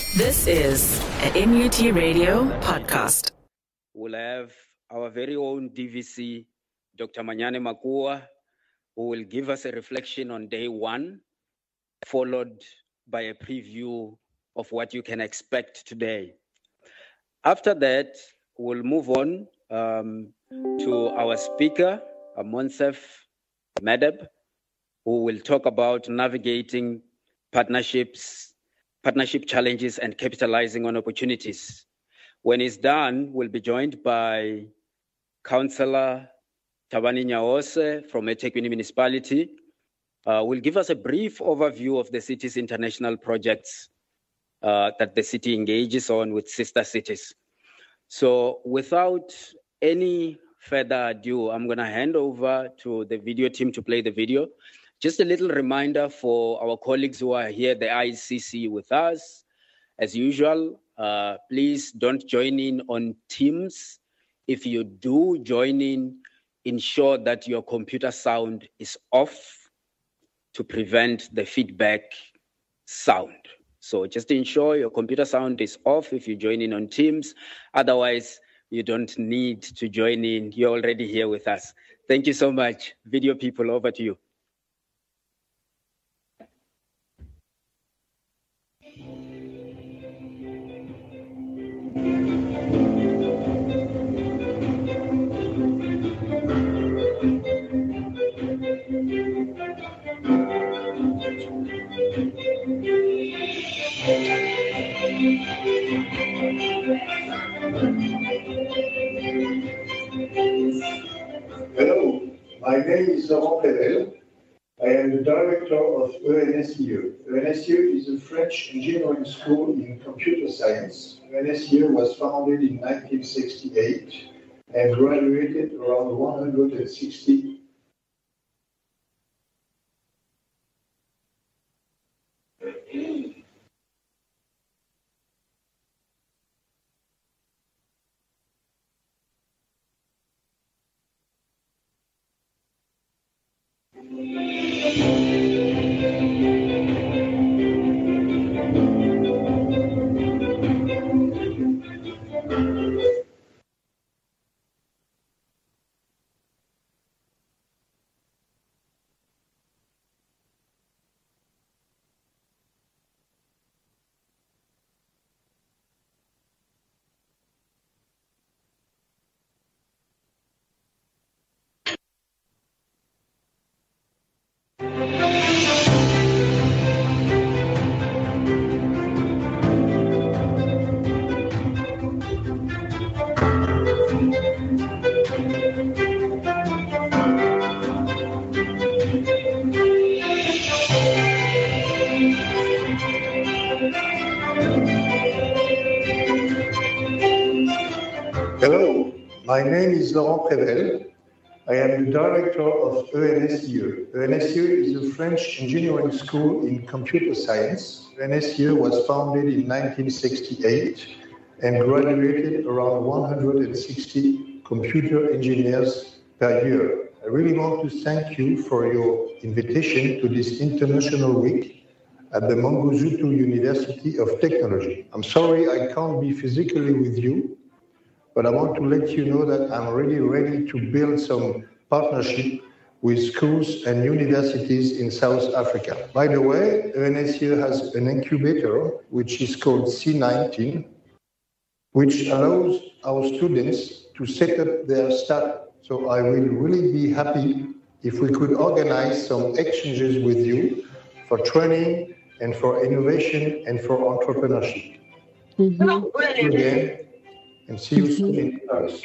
This is an NUT Radio podcast. We'll have our very own DVC, Dr. Manyane Makua, who will give us a reflection on day one, followed by a preview of what you can expect today. After that, we'll move on to our speaker, Monsef Madab, who will talk about navigating partnership challenges and capitalizing on opportunities. When he's done, we'll be joined by Councillor Tabani Nyaose from eThekwini Municipality. Will give us a brief overview of the city's international projects that the city engages on with sister cities. So without any further ado, I'm going to hand over to the video team to play the video. Just a little reminder for our colleagues who are here at the ICC with us. As usual, please don't join in on Teams. If you do join in, ensure that your computer sound is off to prevent the feedback sound. So just ensure your computer sound is off if you join in on Teams. Otherwise, you don't need to join in. You're already here with us. Thank you so much. Video people, over to you. Hello, my name is Laurent Prével. I am the director of ENSIE. ENSIE is a French engineering school in computer science. ENSIE was founded in 1968 and graduated around 160. Hello, my name is Laurent Prével. I am the director of ENSIE. ENSIE is a French engineering school in computer science. ENSIE was founded in 1968 and graduated around 160 computer engineers per year. I really want to thank you for your invitation to this International Week at the Mangosuthu University of Technology. I'm sorry I can't be physically with you, but I want to let you know that I'm really ready to build some partnership with schools and universities in South Africa. By the way, ENSIE has an incubator, which is called C19, which allows our students to set up their startup. So I will really be happy if we could organize some exchanges with you for training and for innovation and for entrepreneurship. Thank you again, and see you soon in Paris.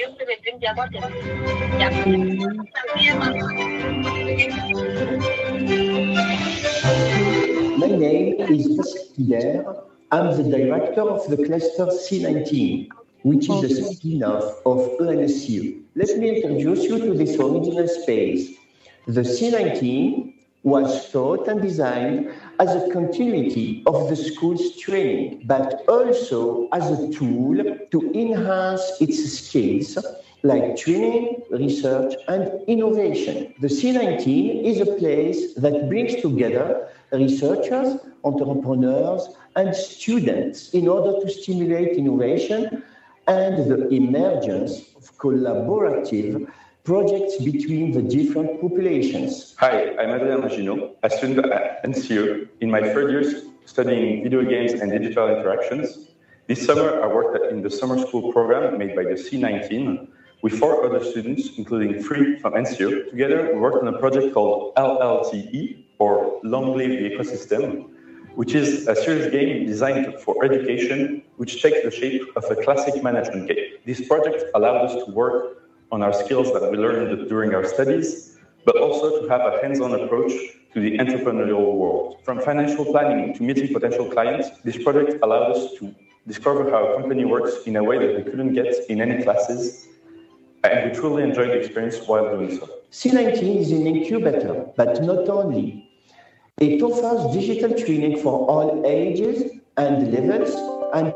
My name is Pascal Pierre. I'm the director of the cluster C19, which is a spin-off of ENSIE. Let me introduce you to this original space. The C19 was thought and designed as a continuity of the school's training, but also as a tool to enhance its skills like training, research, and innovation. The C19 is a place that brings together researchers, entrepreneurs, and students in order to stimulate innovation and the emergence of collaborative projects between the different populations. Hi, I'm Adrien Maginot, a student at NCE in my third year studying video games and digital interactions. This summer, I worked in the summer school program made by the C19 with 4 other students, including 3 from NCE. Together, we worked on a project called LLTE, or Long Live the Ecosystem, which is a serious game designed for education, which takes the shape of a classic management game. This project allowed us to work on our skills that we learned during our studies, but also to have a hands-on approach to the entrepreneurial world. From financial planning to meeting potential clients, this project allowed us to discover how a company works in a way that we couldn't get in any classes, and we truly enjoyed the experience while doing so. C19 is an incubator, but not only. It offers digital training for all ages and levels, and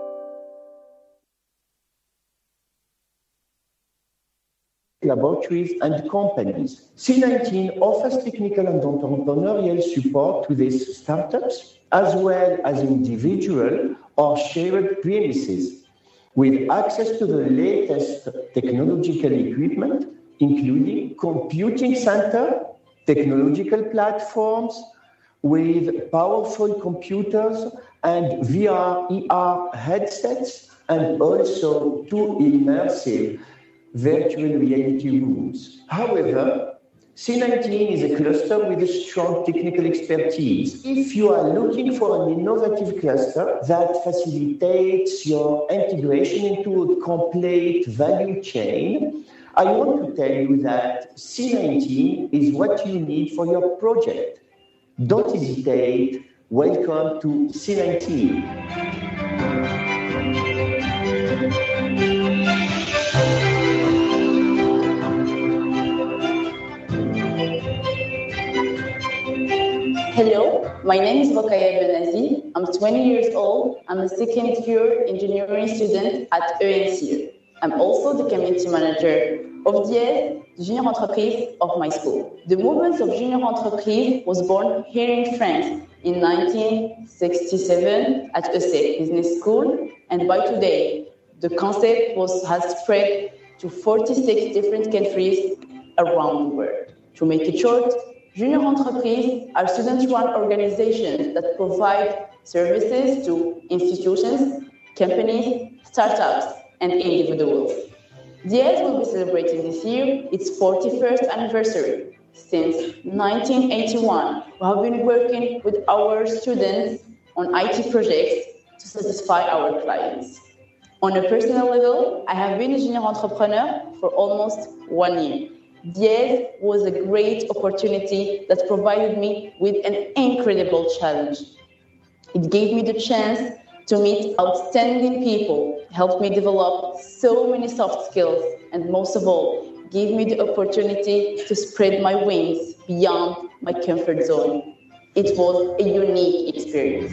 laboratories and companies. C19 offers technical and entrepreneurial support to these startups, as well as individual or shared premises, with access to the latest technological equipment, including computing center, technological platforms, with powerful computers and VR, headsets, and also 2 immersive virtual reality rooms. However, C19 is a cluster with a strong technical expertise. If you are looking for an innovative cluster that facilitates your integration into a complete value chain, I want to tell you that C19 is what you need for your project. Don't hesitate. Welcome to C19. Hello, my name is Rokaya Benazi. I'm 20 years old. I'm a second year engineering student at ENCE. I'm also the community manager of the junior entreprise of my school. The movement of junior entreprise was born here in France in 1967 at ESSEC Business School, and by today, the concept has spread to 46 different countries around the world. To make it short, junior entreprises are student-run organizations that provide services to institutions, companies, startups, and individuals. DIES will be celebrating this year its 41st anniversary. Since 1981, we have been working with our students on IT projects to satisfy our clients. On a personal level, I have been a junior entrepreneur for almost 1 year. DIES was a great opportunity that provided me with an incredible challenge. It gave me the chance to meet outstanding people, helped me develop so many soft skills, and most of all, gave me the opportunity to spread my wings beyond my comfort zone. It was a unique experience.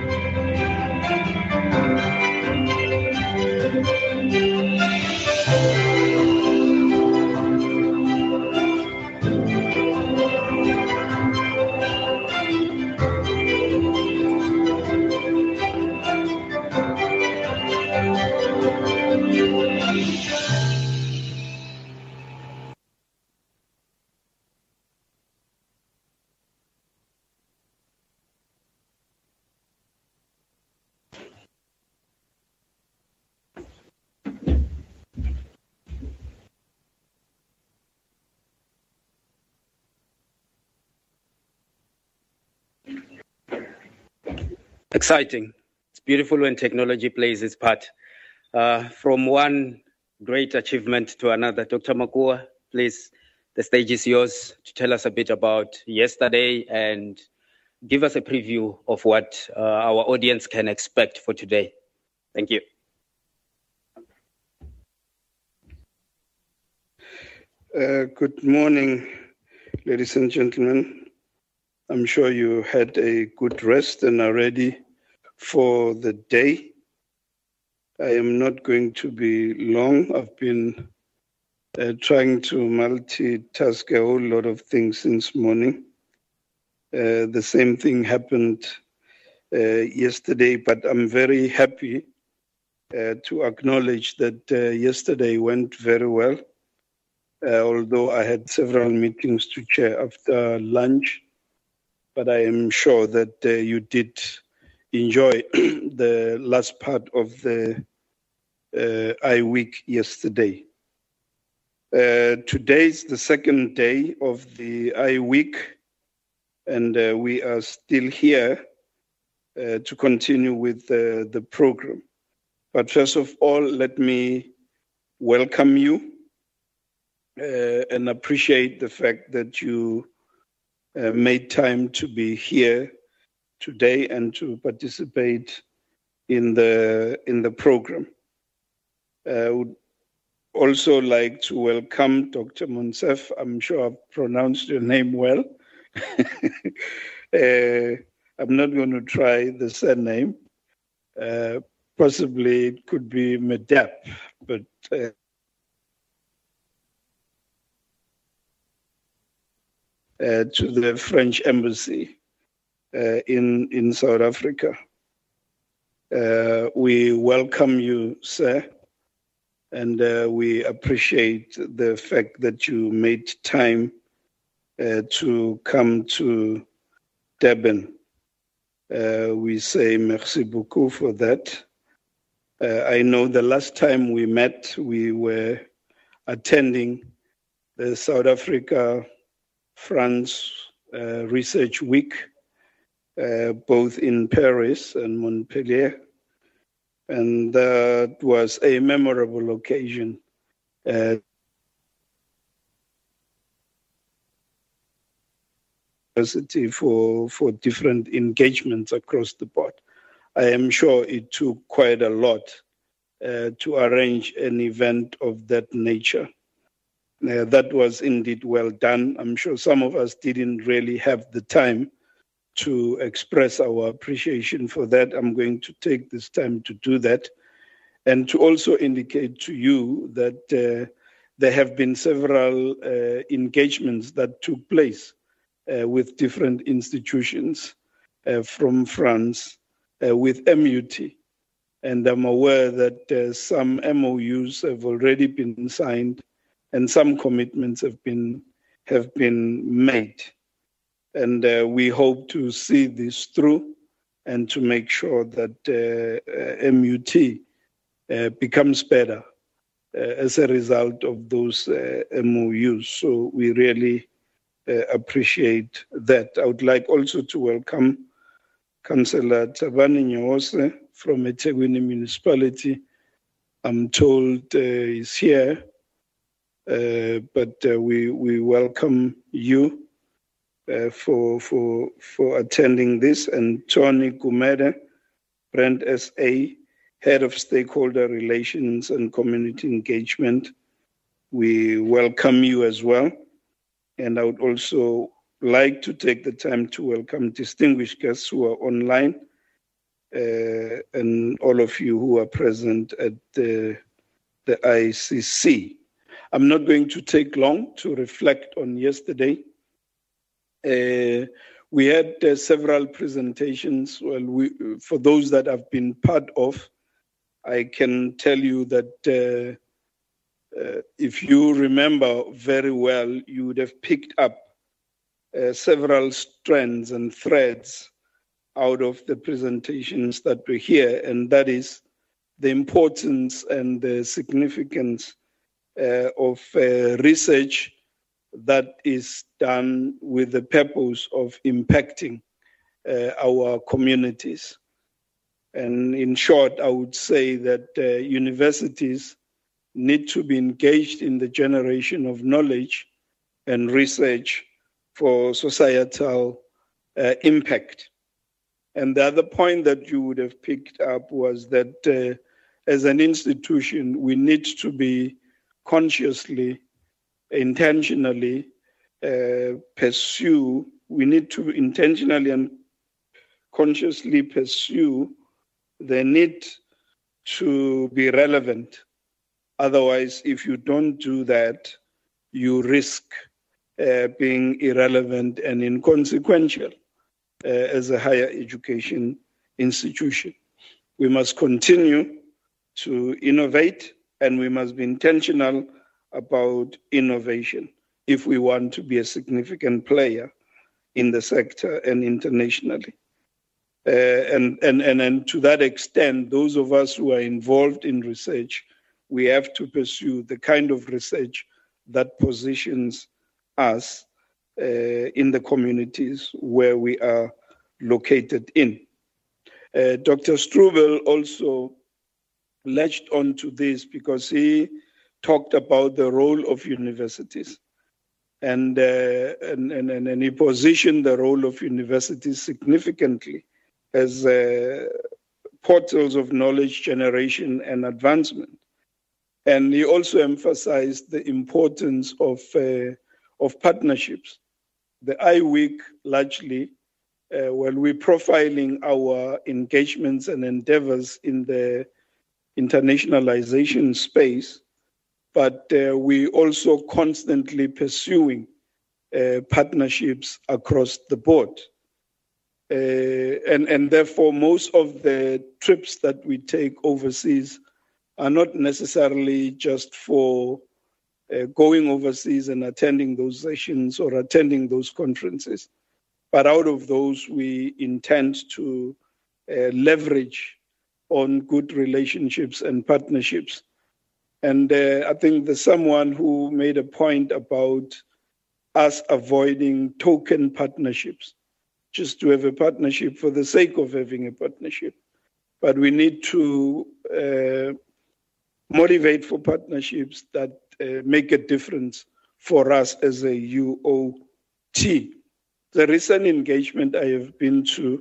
Exciting. It's beautiful when technology plays its part. From one great achievement to another, Dr. Makua, please, the stage is yours to tell us a bit about yesterday and give us a preview of what our audience can expect for today. Thank you. Good morning, ladies and gentlemen. I'm sure you had a good rest and are ready for the day. I am not going to be long. I've been trying to multitask a whole lot of things since morning. The same thing happened yesterday, but I'm very happy to acknowledge that yesterday went very well, although I had several meetings to chair after lunch, but I am sure that you did enjoy the last part of the I-Week yesterday. Today is the second day of the I-Week, and we are still here to continue with the program. But first of all, let me welcome you and appreciate the fact that you made time to be here today and to participate in the program. I would also like to welcome Dr. Monsef. I'm sure I've pronounced your name well. I'm not going to try the surname. Possibly it could be Medap, but to the French embassy in South Africa. We welcome you, sir, and we appreciate the fact that you made time to come to Durban. We say merci beaucoup for that. I know the last time we met, we were attending the South Africa-France Research Week, both in Paris and Montpellier. And that was a memorable occasion. For different engagements across the board. I am sure it took quite a lot to arrange an event of that nature. That was indeed well done. I'm sure some of us didn't really have the time to express our appreciation for that. I'm going to take this time to do that and to also indicate to you that there have been several engagements that took place with different institutions from France with MUT. And I'm aware that some MOUs have already been signed and some commitments have been made. And we hope to see this through and to make sure that MUT becomes better as a result of those MOUs. So we really appreciate that. I would like also to welcome Councillor Tabani Nyawose from eThekwini Municipality. I'm told he's here, but we welcome you for attending this. And Tony Gumede, Brand SA, Head of Stakeholder Relations and Community Engagement. We welcome you as well. And I would also like to take the time to welcome distinguished guests who are online and all of you who are present at the ICC. I'm not going to take long to reflect on yesterday. We had several presentations. Well, for those that have been part of, I can tell you that if you remember very well, you would have picked up several strands and threads out of the presentations that were here, and that is the importance and the significance of research that is done with the purpose of impacting our communities. And in short, I would say that universities need to be engaged in the generation of knowledge and research for societal impact. And the other point that you would have picked up was that as an institution, we need to be consciously, intentionally pursue, we need to intentionally and consciously pursue the need to be relevant. Otherwise, if you don't do that, you risk being irrelevant and inconsequential as a higher education institution. We must continue to innovate, and we must be intentional about innovation if we want to be a significant player in the sector and internationally. And to that extent, those of us who are involved in research, we have to pursue the kind of research that positions us in the communities where we are located in. Dr. Strubel also latched onto this because he talked about the role of universities, and he positioned the role of universities significantly as portals of knowledge generation and advancement. And he also emphasized the importance of partnerships. The IWEEK largely, we're profiling our engagements and endeavors in the internationalization space, but we also constantly pursuing partnerships across the board. And therefore, most of the trips that we take overseas are not necessarily just for going overseas and attending those sessions or attending those conferences. But out of those, we intend to leverage on good relationships and partnerships. And I think there's someone who made a point about us avoiding token partnerships, just to have a partnership for the sake of having a partnership. But we need to motivate for partnerships that make a difference for us as a UOT. The recent engagement I have been to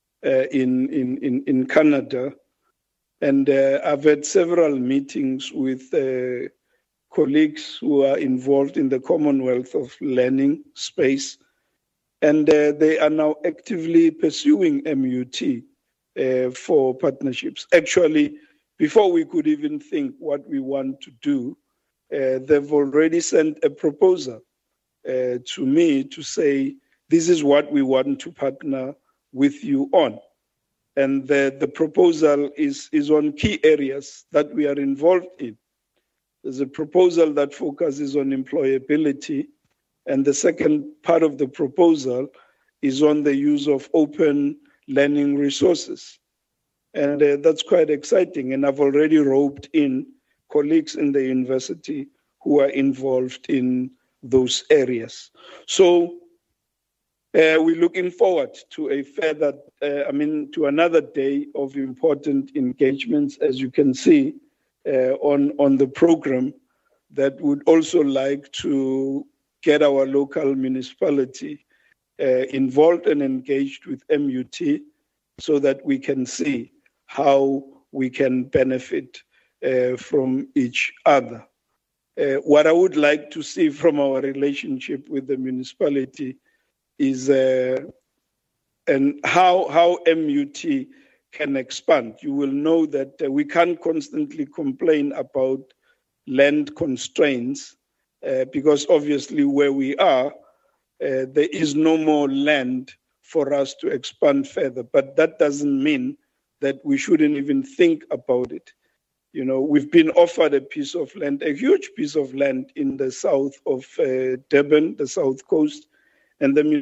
in Canada, and I've had several meetings with colleagues who are involved in the Commonwealth of Learning space, and they are now actively pursuing MUT for partnerships. Actually, before we could even think what we want to do, they've already sent a proposal to me to say, this is what we want to partner with you on. And the proposal is on key areas that we are involved in. There's a proposal that focuses on employability, and the second part of the proposal is on the use of open learning resources. And that's quite exciting. And I've already roped in colleagues in the university who are involved in those areas. So we're looking forward to to another day of important engagements, as you can see on the program, that would also like to get our local municipality involved and engaged with MUT so that we can see how we can benefit from each other. What I would like to see from our relationship with the municipality is and how MUT can expand. You will know that we can't constantly complain about land constraints because obviously where we are, there is no more land for us to expand further. But that doesn't mean that we shouldn't even think about it. You know, we've been offered a piece of land, a huge piece of land in the south of Durban, the South Coast, and the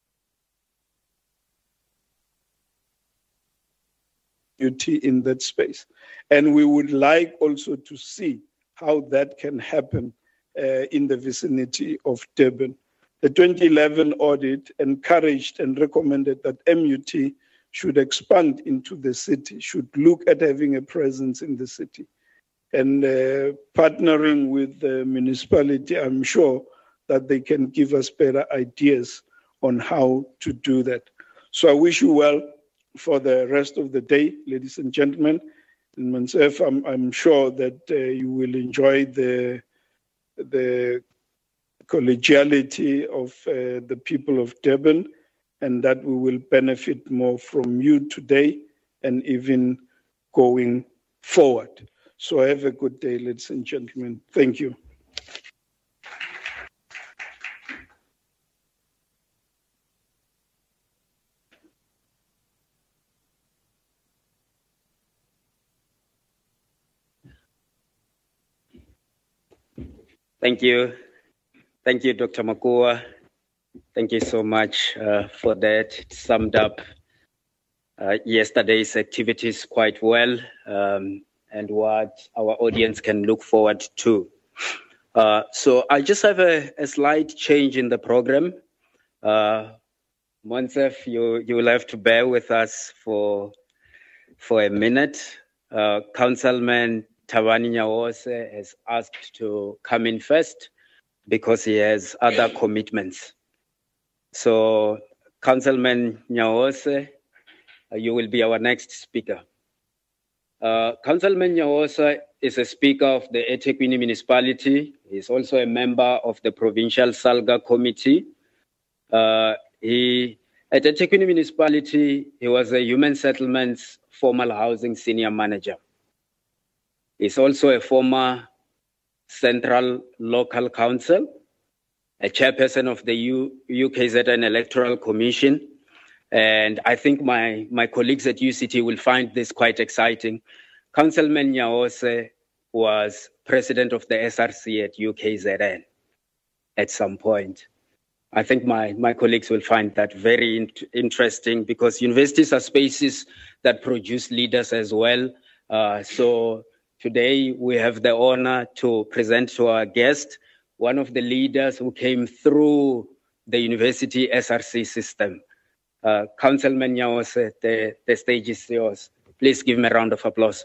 MUT in that space. And we would like also to see how that can happen in the vicinity of Durban. The 2011 audit encouraged and recommended that MUT should expand into the city, should look at having a presence in the city. And partnering with the municipality, I'm sure that they can give us better ideas on how to do that. So I wish you well for the rest of the day, ladies and gentlemen. And myself, I'm sure that you will enjoy the collegiality of the people of Durban, and that we will benefit more from you today and even going forward. So have a good day, ladies and gentlemen. Thank you. Thank you. Thank you, Dr. Makua. Thank you so much for that. It summed up yesterday's activities quite well, and what our audience can look forward to. So I just have a slight change in the program. Monsef, you will have to bear with us for a minute. Councilman Thabani Nyaose has asked to come in first because he has other commitments. So, Councilman Nyaose, you will be our next speaker. Councilman Nyaose is a speaker of the eThekwini municipality. He's also a member of the Provincial Salga Committee. At eThekwini municipality, he was a Human Settlements Formal Housing Senior Manager. He's also a former Central Local Council, a chairperson of the UKZN Electoral Commission. And I think my colleagues at UCT will find this quite exciting. Councilman Nyaose was president of the SRC at UKZN at some point. I think my colleagues will find that very interesting because universities are spaces that produce leaders as well. So today we have the honor to present to our guest one of the leaders who came through the university SRC system. Councilman Nyaose, the stage is yours. Please give him a round of applause.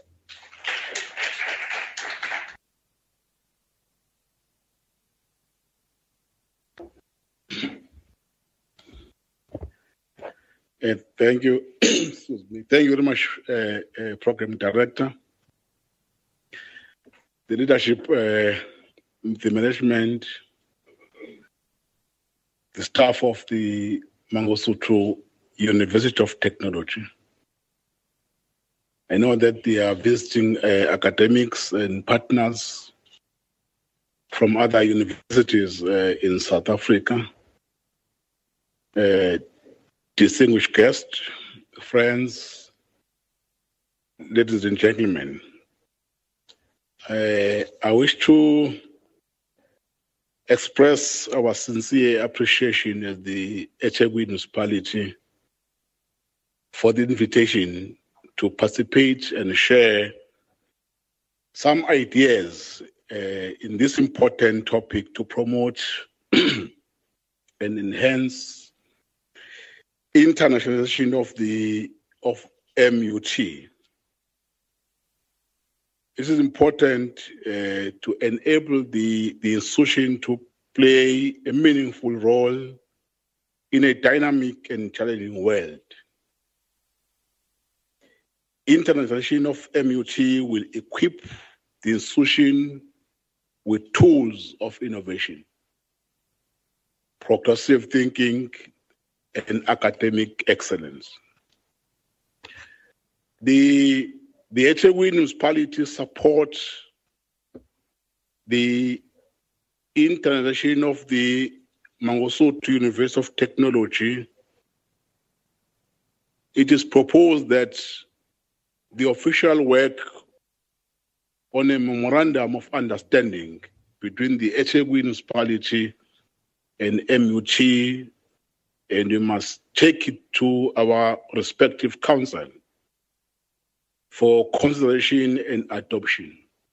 Thank you. Excuse me. Thank you very much, Program Director. The leadership, the management, the staff of the Mangosuthu University of Technology. I know that they are visiting academics and partners from other universities in South Africa. Distinguished guests, friends, ladies and gentlemen, I wish to express our sincere appreciation as the eThekwini municipality for the invitation to participate and share some ideas in this important topic to promote and enhance internationalization of MUT. This is important to enable the institution to play a meaningful role in a dynamic and challenging world. Internationalization of MUT will equip the institution with tools of innovation, progressive thinking, and academic excellence. The eThekwini municipality supports the internationalization of the Mangosuthu University of Technology. It is proposed that the official work on a memorandum of understanding between the eThekwini municipality and MUT, and we must take it to our respective council for consideration and adoption.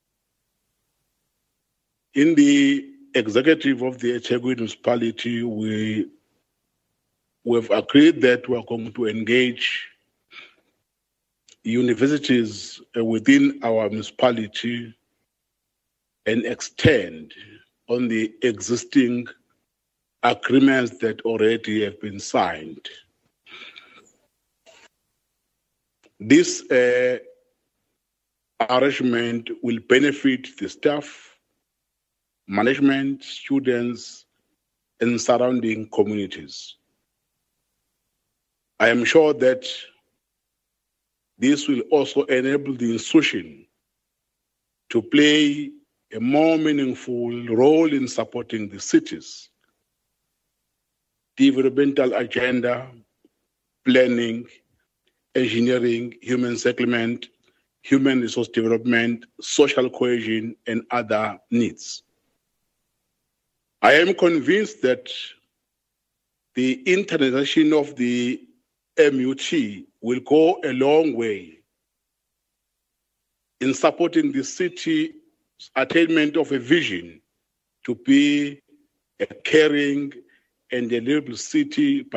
In the executive of the eThekwini municipality, we have agreed that we are going to engage universities within our municipality and extend on the existing agreements that already have been signed. This arrangement will benefit the staff, management, students, and surrounding communities. I am sure that this will also enable the institution to play a more meaningful role in supporting the city's developmental agenda, planning, engineering, human settlement, human resource development, social cohesion, and other needs. I am convinced that the internationalization of the MUT will go a long way in supporting the city's attainment of a vision to be a caring and a livable city,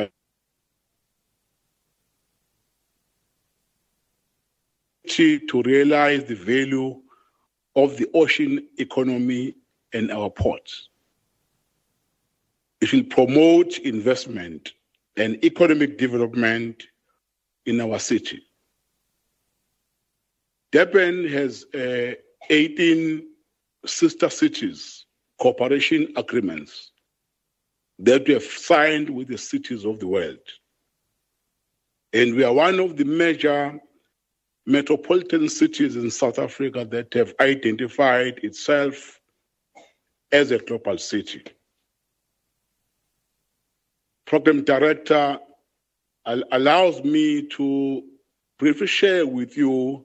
to realize the value of the ocean economy and our ports. It will promote investment and economic development in our city. Durban has 18 sister cities cooperation agreements that we have signed with the cities of the world. And we are one of the major metropolitan cities in South Africa that have identified itself as a global city. Program Director allows me to briefly share with you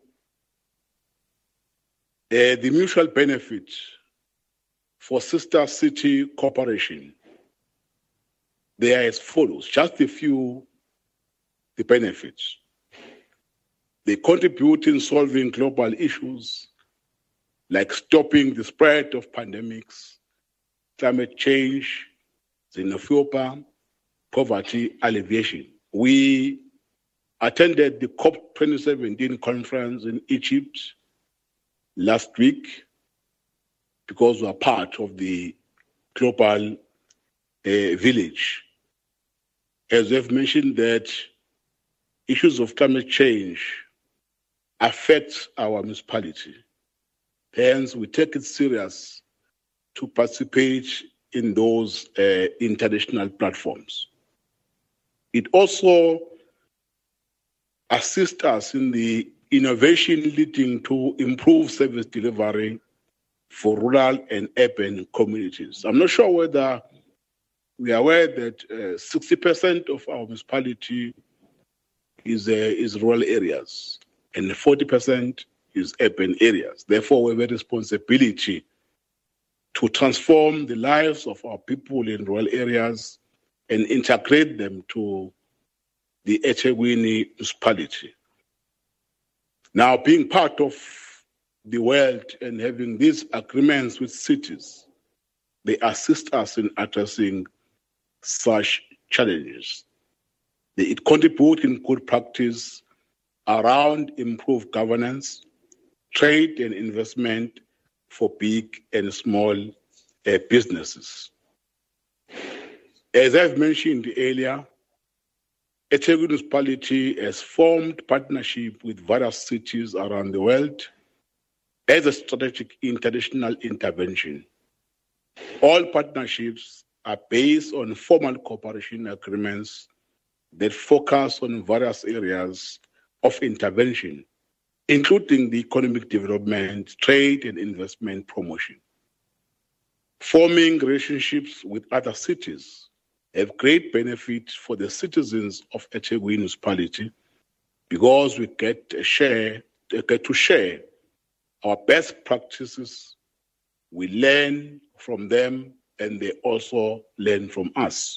the mutual benefit for sister city cooperation. They are as follows, just a few the benefits. They contribute in solving global issues like stopping the spread of pandemics, climate change, xenophobia, poverty alleviation. We attended the COP2017 conference in Egypt last week because we are part of the global village. As I've mentioned, that issues of climate change affect our municipality. Hence, we take it serious to participate in those international platforms. It also assists us in the innovation leading to improved service delivery for rural and urban communities. I'm not sure whether we are aware that 60% of our municipality is rural areas and 40% is urban areas. Therefore, we have a responsibility to transform the lives of our people in rural areas and integrate them to the eThekwini municipality. Now, being part of the world and having these agreements with cities, they assist us in addressing such challenges. They contribute in good practice around improved governance, trade and investment for big and small businesses. As I've mentioned earlier, eThekwini municipality has formed partnership with various cities around the world as a strategic international intervention. All partnerships are based on formal cooperation agreements that focus on various areas of intervention, including the economic development, trade and investment promotion. Forming relationships with other cities have great benefit for the citizens of eThekwini municipality because we get to share our best practices. We learn from them and they also learn from us.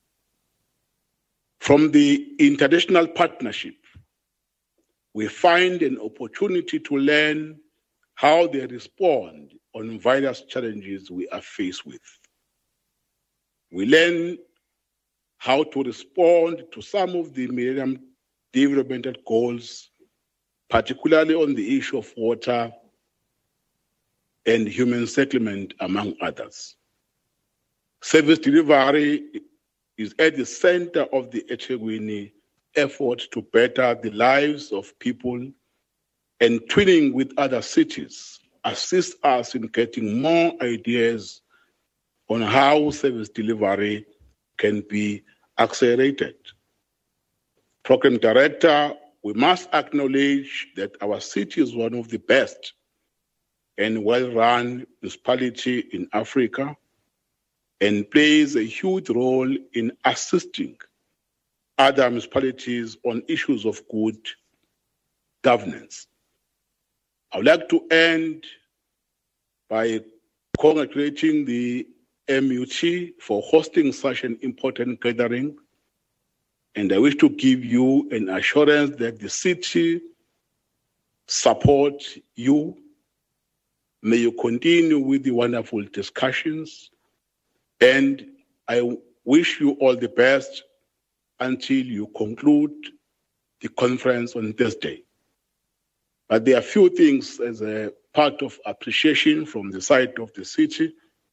From the international partnership, we find an opportunity to learn how they respond on various challenges we are faced with. We learn how to respond to some of the Millennium Development Goals, particularly on the issue of water and human settlement, among others. Service delivery is at the center of the eThekwini effort to better the lives of people, and twinning with other cities assists us in getting more ideas on how service delivery can be accelerated. Program Director, we must acknowledge that our city is one of the best and well-run municipalities in Africa and plays a huge role in assisting other municipalities on issues of good governance. I would like to end by congratulating the MUT for hosting such an important gathering. And I wish to give you an assurance that the city supports you. May you continue with the wonderful discussions. And I wish you all the best until you conclude the conference on Thursday. But there are few things as a part of appreciation from the side of the city.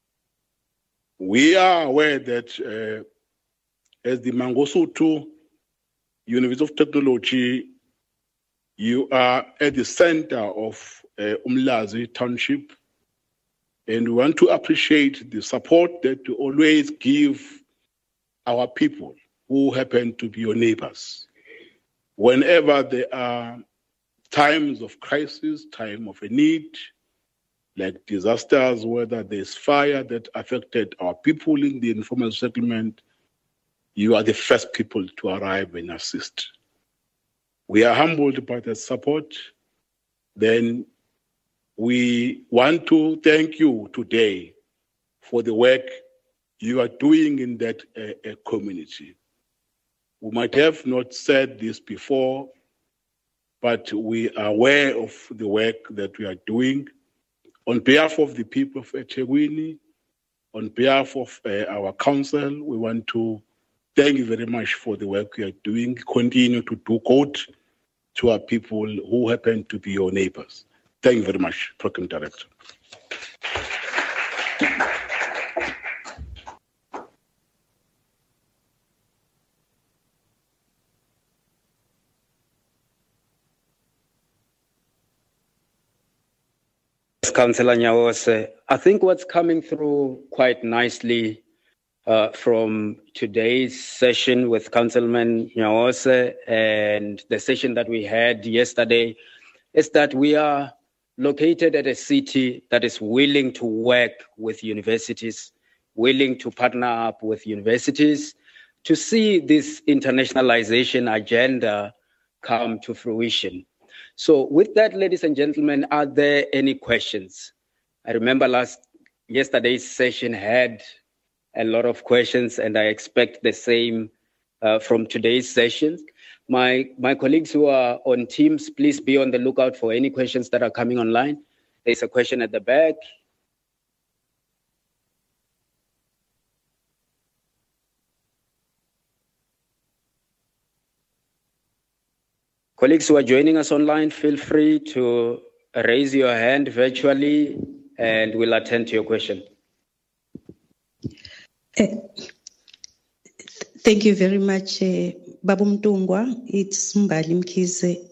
We are aware that as the Mangosuthu University of Technology, you are at the center of Umlazi Township, and we want to appreciate the support that you always give our people who happen to be your neighbors. Whenever there are times of crisis, time of a need, like disasters, whether there's fire that affected our people in the informal settlement, you are the first people to arrive and assist. We are humbled by that support. Then we want to thank you today for the work you are doing in that community. We might have not said this before, but we are aware of the work that we are doing. On behalf of the people of eThekwini, on behalf of our council, we want to thank you very much for the work you are doing. Continue to do good to our people who happen to be your neighbors. Thank you very much, Program Director. Councillor Nyawose, I think what's coming through quite nicely from today's session with Councilman Nyawose and the session that we had yesterday is that we are located at a city that is willing to work with universities, willing to partner up with universities to see this internationalization agenda come to fruition. So with that, ladies and gentlemen, are there any questions? I remember yesterday's session had a lot of questions, and I expect the same from today's session. My colleagues who are on Teams, please be on the lookout for any questions that are coming online. There's a question at the back. Colleagues who are joining us online, feel free to raise your hand virtually and we'll attend to your question. Thank you very much, Babu Mtungwa. It's Mbali Mkize.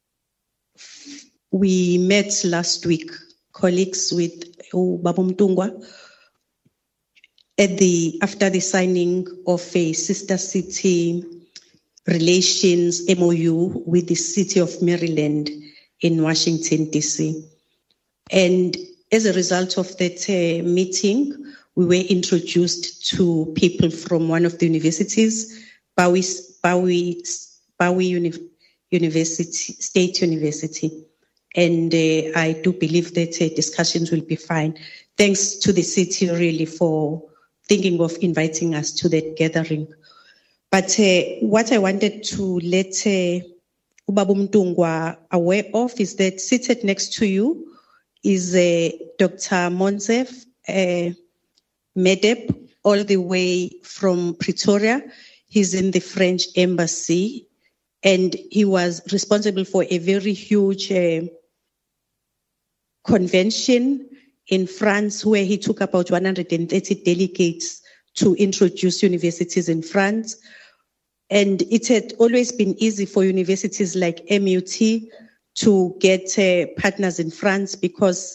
We met last week, colleagues with Babu Mtungwa, after the signing of a sister city relations MOU with the city of Maryland in Washington, D.C. And as a result of that meeting, we were introduced to people from one of the universities, Bowie University, State University. And I do believe that discussions will be fine. Thanks to the city really for thinking of inviting us to that gathering. But what I wanted to let Babu Mtungwa aware of is that seated next to you is Dr. Monsef Medep, all the way from Pretoria. He's in the French embassy, and he was responsible for a very huge convention in France where he took about 130 delegates to introduce universities in France. And it had always been easy for universities like MUT to get partners in France because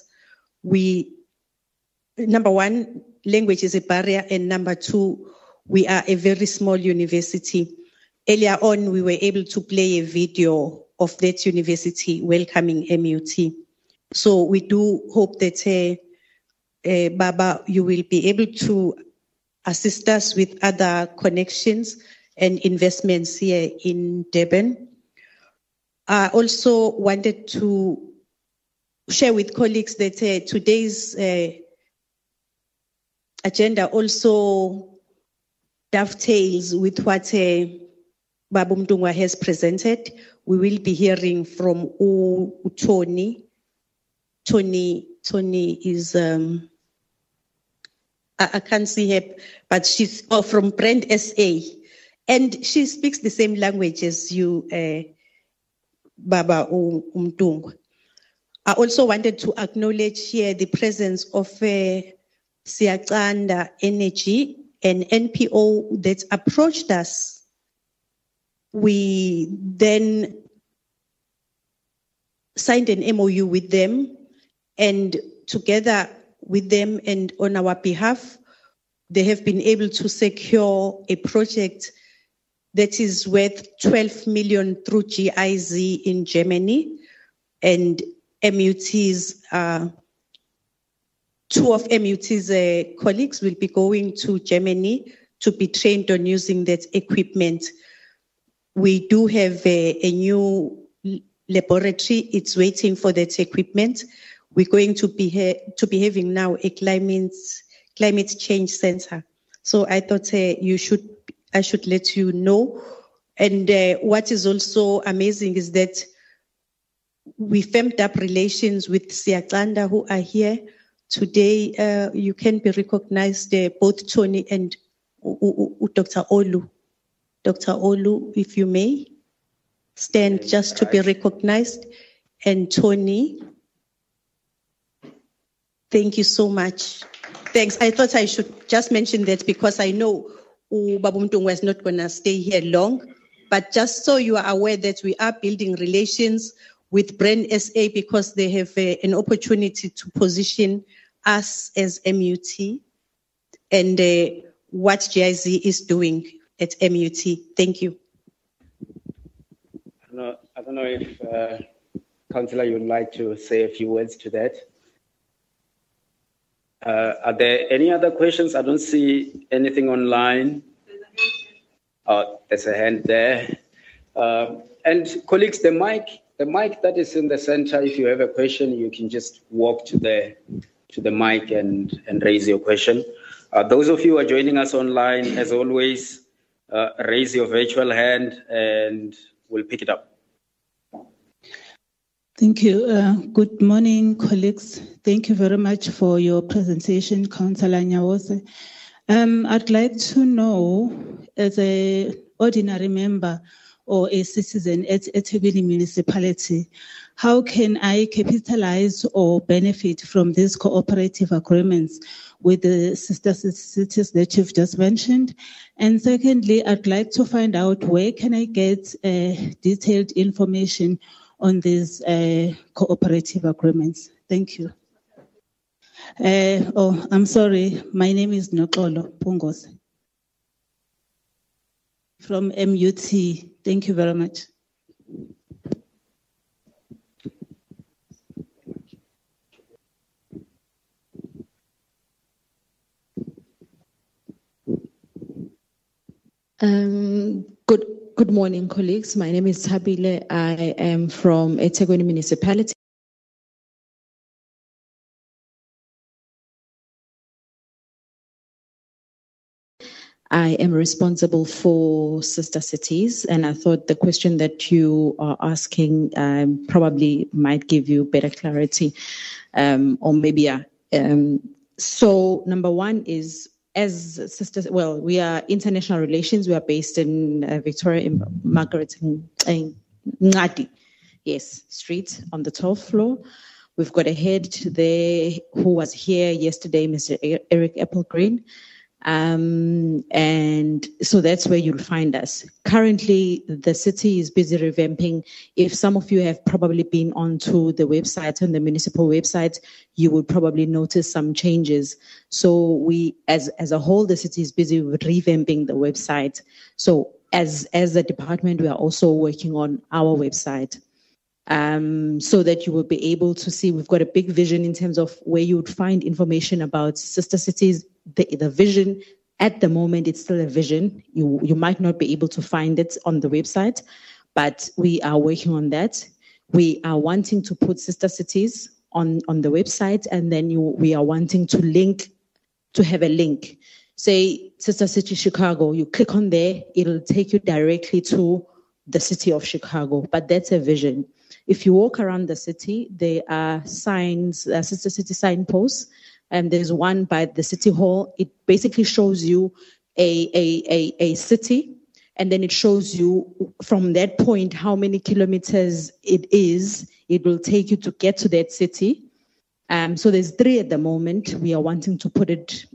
number one, language is a barrier, and number two, we are a very small university. Earlier on, we were able to play a video of that university welcoming MUT. So we do hope that, Baba, you will be able to assist us with other connections and investments here in Durban. I also wanted to share with colleagues that today's agenda also dovetails with what Babu Mdungwa has presented. We will be hearing from Tony. Tony is, I can't see her, but she's from Brand SA. And she speaks the same language as you, Baba Mdungwa. I also wanted to acknowledge here the presence of Siaqanda Energy, an NPO that approached us. We then signed an MOU with them, and together with them and on our behalf, they have been able to secure a project that is worth 12 million through GIZ in Germany, and MUT's, two of MUT's colleagues will be going to Germany to be trained on using that equipment. We do have a new laboratory. It's waiting for that equipment. We're going to be having now a climate change center. So I thought I should let you know. And what is also amazing is that we firmed up relations with Siaqanda, who are here today. You can be recognized, both Tony and Dr. Olu. Dr. Olu, if you may, stand just to be recognized. And Tony, thank you so much. Thanks. I thought I should just mention that because I know Babu Mdungwa is not going to stay here long. But just so you are aware that we are building relations with Brand SA because they have an opportunity to position us as MUT and what GIZ is doing at MUT. Thank you. I don't know if Councillor, you'd like to say a few words to that. Are there any other questions? I don't see anything online. Oh, there's a hand there. And colleagues, the mic that is in the center, if you have a question, you can just walk to the mic and raise your question. Those of you who are joining us online, as always, raise your virtual hand and we'll pick it up. Thank you. Good morning, colleagues. Thank you very much for your presentation, Councillor Nyawose. I'd like to know, as an ordinary member or a citizen at eThekwini municipality, how can I capitalize or benefit from these cooperative agreements with the sister cities that you've just mentioned? And secondly, I'd like to find out where can I get detailed information on these cooperative agreements. Thank you. I'm sorry. My name is Noxolo Pungos from MUT. Thank you very much. Good morning, colleagues. My name is Habile. I am from eThekwini municipality. I am responsible for sister cities, and I thought the question that you are asking probably might give you better clarity, or maybe. So number one is, as sisters, well, we are international relations. We are based in Victoria, in Margaret Ngadi, yes, street on the 12th floor. We've got a head there who was here yesterday, Mr. Eric Applegreen. And so that's where you'll find us. Currently, the city is busy revamping. If some of you have probably been onto the website, on the municipal website, you will probably notice some changes. So we, as a whole, the city is busy with revamping the website. So as a department, we are also working on our website. So that you will be able to see, we've got a big vision in terms of where you would find information about sister cities. The vision at the moment, it's still a vision. You might not be able to find it on the website, but we are working on that. We are wanting to put sister cities on the website, and then we are wanting to link to have a link. Say, Sister City Chicago, you click on there, it'll take you directly to the city of Chicago, but that's a vision. If you walk around the city, there are signs, Sister City signposts, and there's one by the City Hall. It basically shows you a city, and then it shows you from that point how many kilometers it is. It will take you to get to that city. So there's 3 at the moment. We are wanting to put it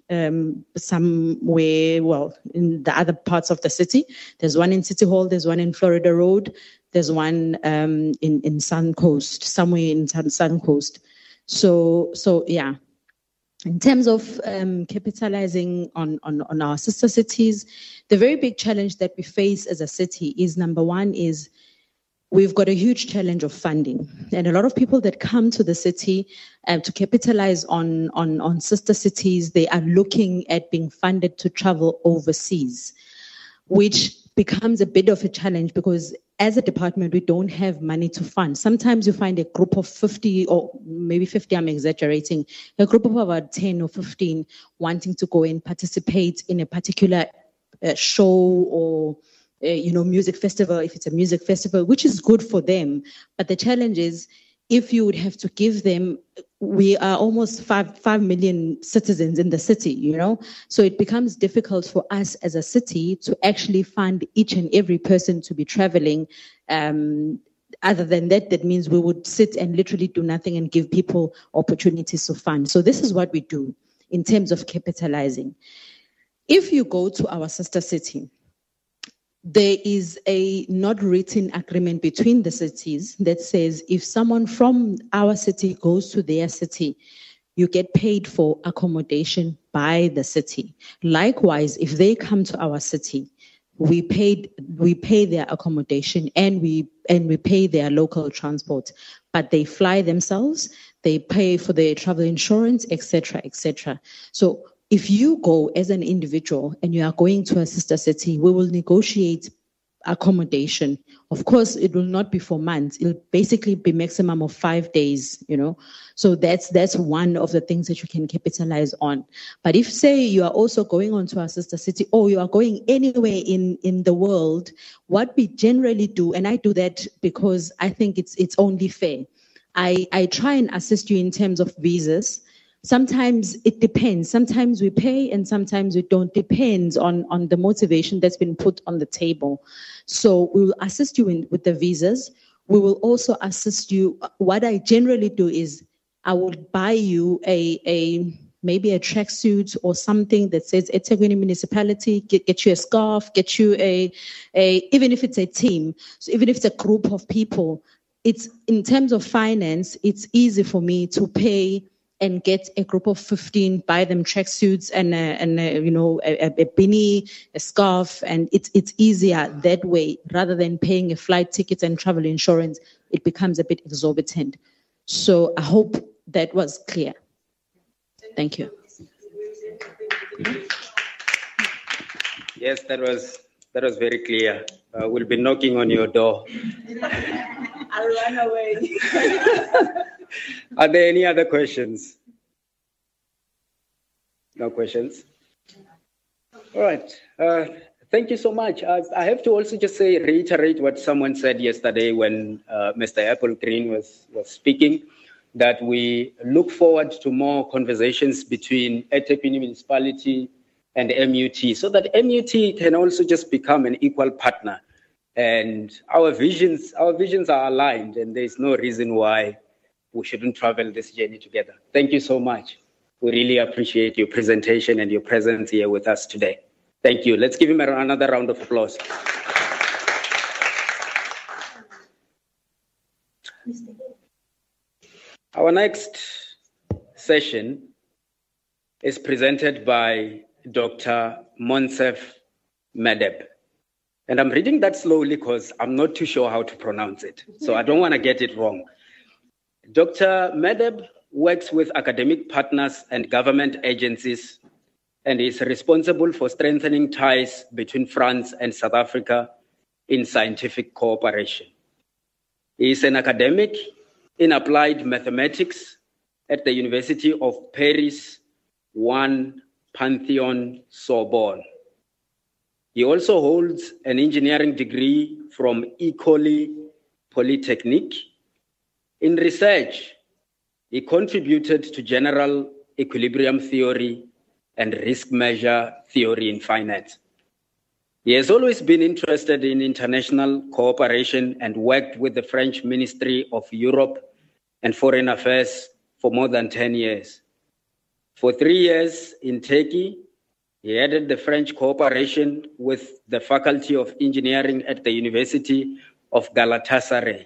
somewhere, well, in the other parts of the city. There's one in City Hall, there's one in Florida Road, there's one in Sun Coast, somewhere in Sun Coast. So yeah. In terms of capitalizing on our sister cities, the very big challenge that we face as a city is, number one, is we've got a huge challenge of funding. And a lot of people that come to the city to capitalize on sister cities, they are looking at being funded to travel overseas, which becomes a bit of a challenge because as a department, we don't have money to fund. Sometimes you find a group of 50 or maybe 50, I'm exaggerating, a group of about 10 or 15 wanting to go and participate in a particular show or music festival, if it's a music festival, which is good for them. But the challenge is, if you would have to give them, we are almost 5 million citizens in the city, so it becomes difficult for us as a city to actually fund each and every person to be traveling. Other than that means we would sit and literally do nothing and give people opportunities to fund. So this is what we do in terms of capitalizing. If you go to our sister city, there is a not written agreement between the cities that says if someone from our city goes to their city, you get paid for accommodation by the city. Likewise, if they come to our city, we pay their accommodation and we pay their local transport, but they fly themselves, they pay for their travel insurance, etc., etc. So if you go as an individual and you are going to a sister city, we will negotiate accommodation. Of course, it will not be for months. It'll basically be maximum of 5 days, So that's one of the things that you can capitalize on. But if, say, you are also going on to a sister city or you are going anywhere in the world, what we generally do, and I do that because I think it's only fair, I try and assist you in terms of visas. Sometimes it depends. Sometimes we pay and sometimes we don't. Depends on the motivation that's been put on the table. So we will assist you with the visas. We will also assist you. What I generally do is I will buy you maybe a tracksuit or something that says eThekwini Municipality, get you a scarf, get you even if it's a team, so even if it's a group of people, it's in terms of finance, it's easy for me to pay and get a group of 15, buy them tracksuits and a beanie, a scarf, and it's easier that way rather than paying a flight ticket and travel insurance. It becomes a bit exorbitant. So I hope that was clear. Thank you. Yes, that was very clear. We'll be knocking on your door. I'll run away. Are there any other questions? No questions? All right. Thank you so much. I have to also just reiterate what someone said yesterday when Mr. Applegreen was speaking, that we look forward to more conversations between eThekwini Municipality and MUT, so that MUT can also just become an equal partner. And our visions are aligned, and there's no reason why we shouldn't travel this journey together. Thank you so much. We really appreciate your presentation and your presence here with us today. Thank you. Let's give him another round of applause. Our next session is presented by Dr. Monsef Medeb. And I'm reading that slowly because I'm not too sure how to pronounce it. So I don't want to get it wrong. Dr. Medeb works with academic partners and government agencies and is responsible for strengthening ties between France and South Africa in scientific cooperation. He is an academic in applied mathematics at the University of Paris 1 Pantheon-Sorbonne. He also holds an engineering degree from École Polytechnique. In research, he contributed to general equilibrium theory and risk measure theory in finance. He has always been interested in international cooperation and worked with the French Ministry of Europe and Foreign Affairs for more than 10 years. For 3 years in Turkey, he headed the French cooperation with the Faculty of Engineering at the University of Galatasaray.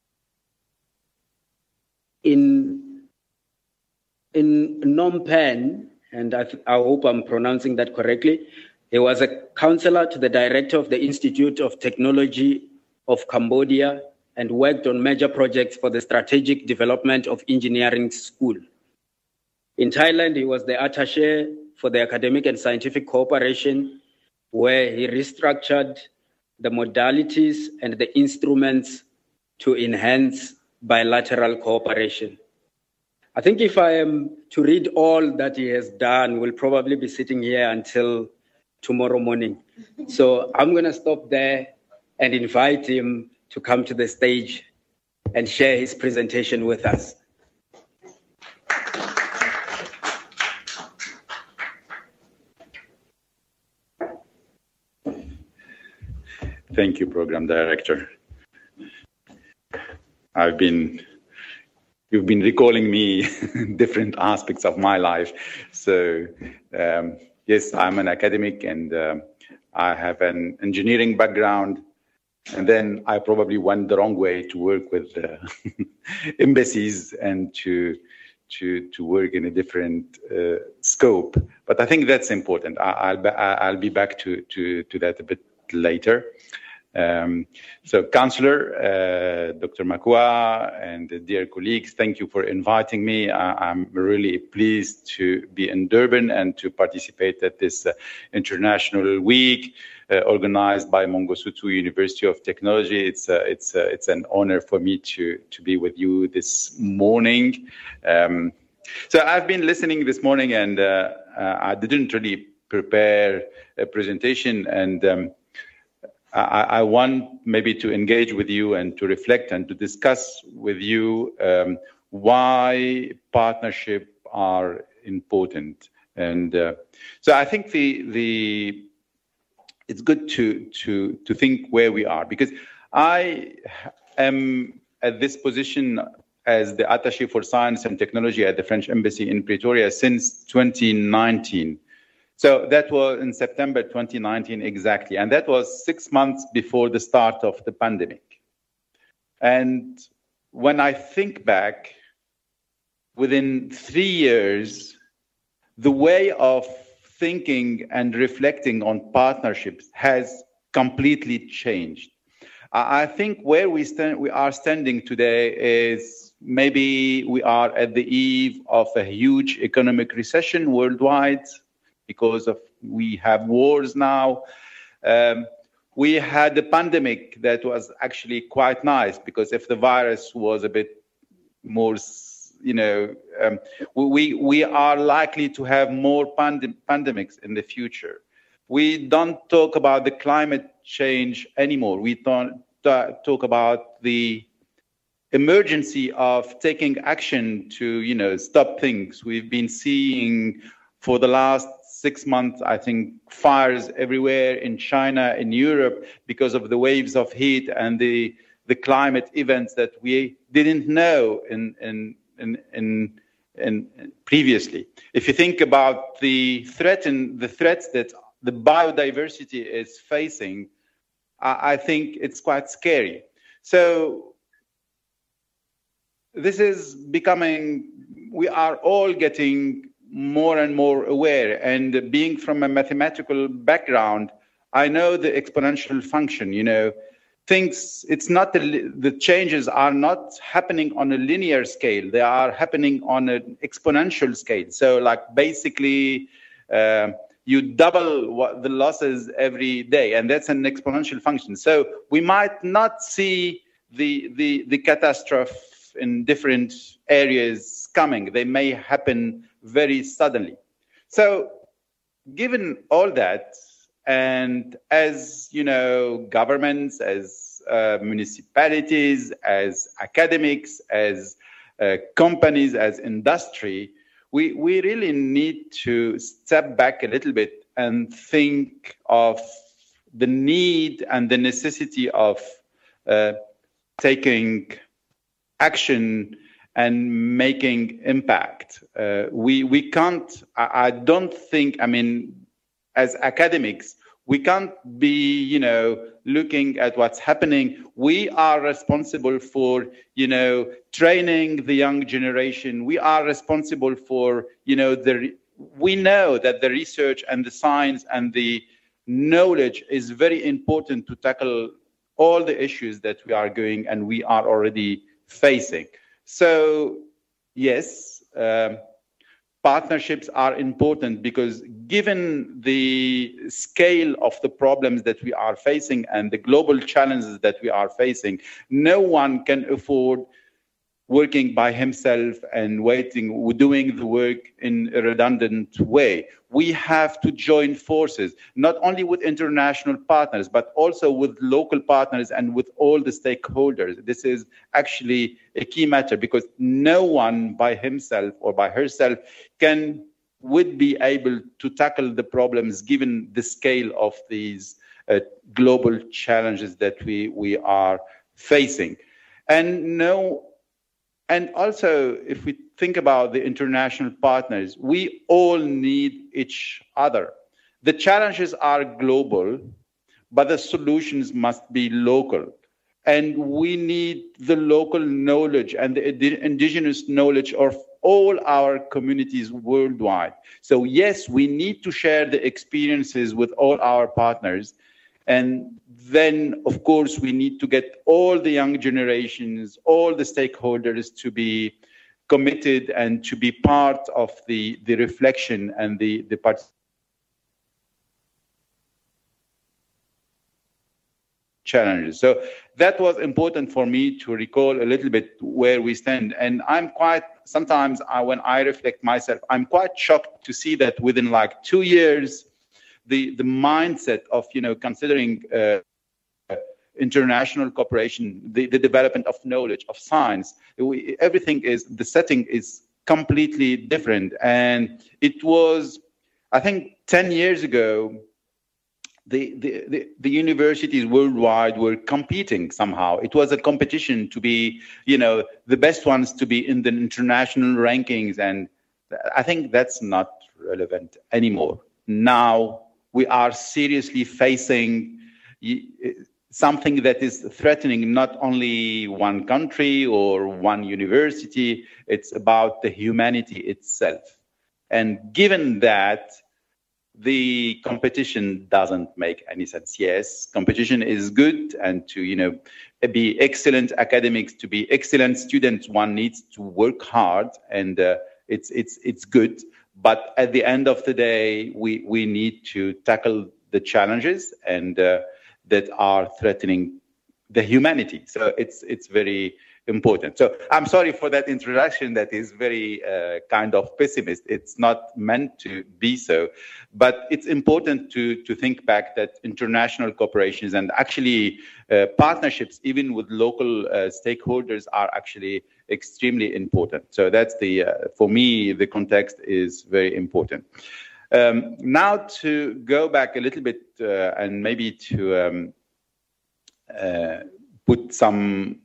In Phnom Penh, and I hope I'm pronouncing that correctly, he was a counselor to the director of the Institute of Technology of Cambodia and worked on major projects for the Strategic Development of Engineering School. In Thailand, he was the attaché for the academic and scientific cooperation, where he restructured the modalities and the instruments to enhance bilateral cooperation. I think if I am to read all that he has done, we'll probably be sitting here until tomorrow morning. So I'm going to stop there and invite him to come to the stage and share his presentation with us. Thank you, Program Director. You've been recalling me different aspects of my life. So yes, I'm an academic and I have an engineering background. And then I probably went the wrong way to work with embassies and to work in a different scope. But I think that's important. I'll be back to that a bit later. So Councillor, Dr. Makua and dear colleagues, thank you for inviting me. I'm really pleased to be in Durban and to participate at this International Week organized by Mangosuthu University of Technology. It's an honor for me to be with you this morning. So I've been listening this morning and I didn't really prepare a presentation, and I want maybe to engage with you and to reflect and to discuss with you why partnership are important. And so I think it's good to think where we are, because I am at this position as the Attaché for Science and Technology at the French Embassy in Pretoria since 2019. So that was in September 2019 exactly, and that was 6 months before the start of the pandemic. And when I think back, within 3 years, the way of thinking and reflecting on partnerships has completely changed. I think where we are standing today is maybe we are at the eve of a huge economic recession worldwide, because we have wars now. We had a pandemic that was actually quite nice, because if the virus was a bit more, we are likely to have more pandemics in the future. We don't talk about the climate change anymore. We don't talk about the emergency of taking action to, stop things. We've been seeing for the last 6 months, I think, fires everywhere in China, in Europe, because of the waves of heat and the climate events that we didn't know in previously. If you think about the threats that the biodiversity is facing, I think it's quite scary. So this is becoming, we are all getting more and more aware, and being from a mathematical background, I know the exponential function, things, it's not, the changes are not happening on a linear scale, they are happening on an exponential scale. So like basically you double the losses every day, and that's an exponential function. So we might not see the catastrophe in different areas coming. They may happen very suddenly. So given all that, and as you know, governments, as municipalities, as academics, as companies, as industry, we really need to step back a little bit and think of the need and the necessity of taking action and making impact. We can't, I don't think, I mean, as academics, we can't be, you know, looking at what's happening. We are responsible for, you know, training the young generation. We are responsible for, you know, we know that the research and the science and the knowledge is very important to tackle all the issues that we are going and we are already facing. So, yes, partnerships are important because given the scale of the problems that we are facing and the global challenges that we are facing, no one can afford working by himself and doing the work in a redundant way. We have to join forces, not only with international partners, but also with local partners and with all the stakeholders. This is actually a key matter because no one by himself or by herself would be able to tackle the problems given the scale of these global challenges that we are facing. And also, if we think about the international partners, we all need each other. The challenges are global, but the solutions must be local. And we need the local knowledge and the indigenous knowledge of all our communities worldwide. So yes, we need to share the experiences with all our partners. And then, of course, we need to get all the young generations, all the stakeholders to be committed and to be part of the reflection and the challenges. So that was important for me to recall a little bit where we stand. And I'm sometimes when I reflect myself, I'm quite shocked to see that within like 2 years, the mindset of, you know, considering international cooperation, the development of knowledge, of science, the setting is completely different. And it was, I think 10 years ago, the universities worldwide were competing somehow. It was a competition to be, you know, the best ones to be in the international rankings. And I think that's not relevant anymore. Now, we are seriously facing something that is threatening not only one country or one university, it's about the humanity itself. And given that, the competition doesn't make any sense. Yes, competition is good, and to, you know, be excellent academics, to be excellent students, one needs to work hard, and it's good. But at the end of the day, we need to tackle the challenges and that are threatening the humanity. So it's very important. So I'm sorry for that introduction that is very kind of pessimist. It's not meant to be so, but it's important to think back that international cooperations and actually partnerships, even with local stakeholders, are actually extremely important. So that's for me, the context is very important. Now to go back a little bit and maybe to put some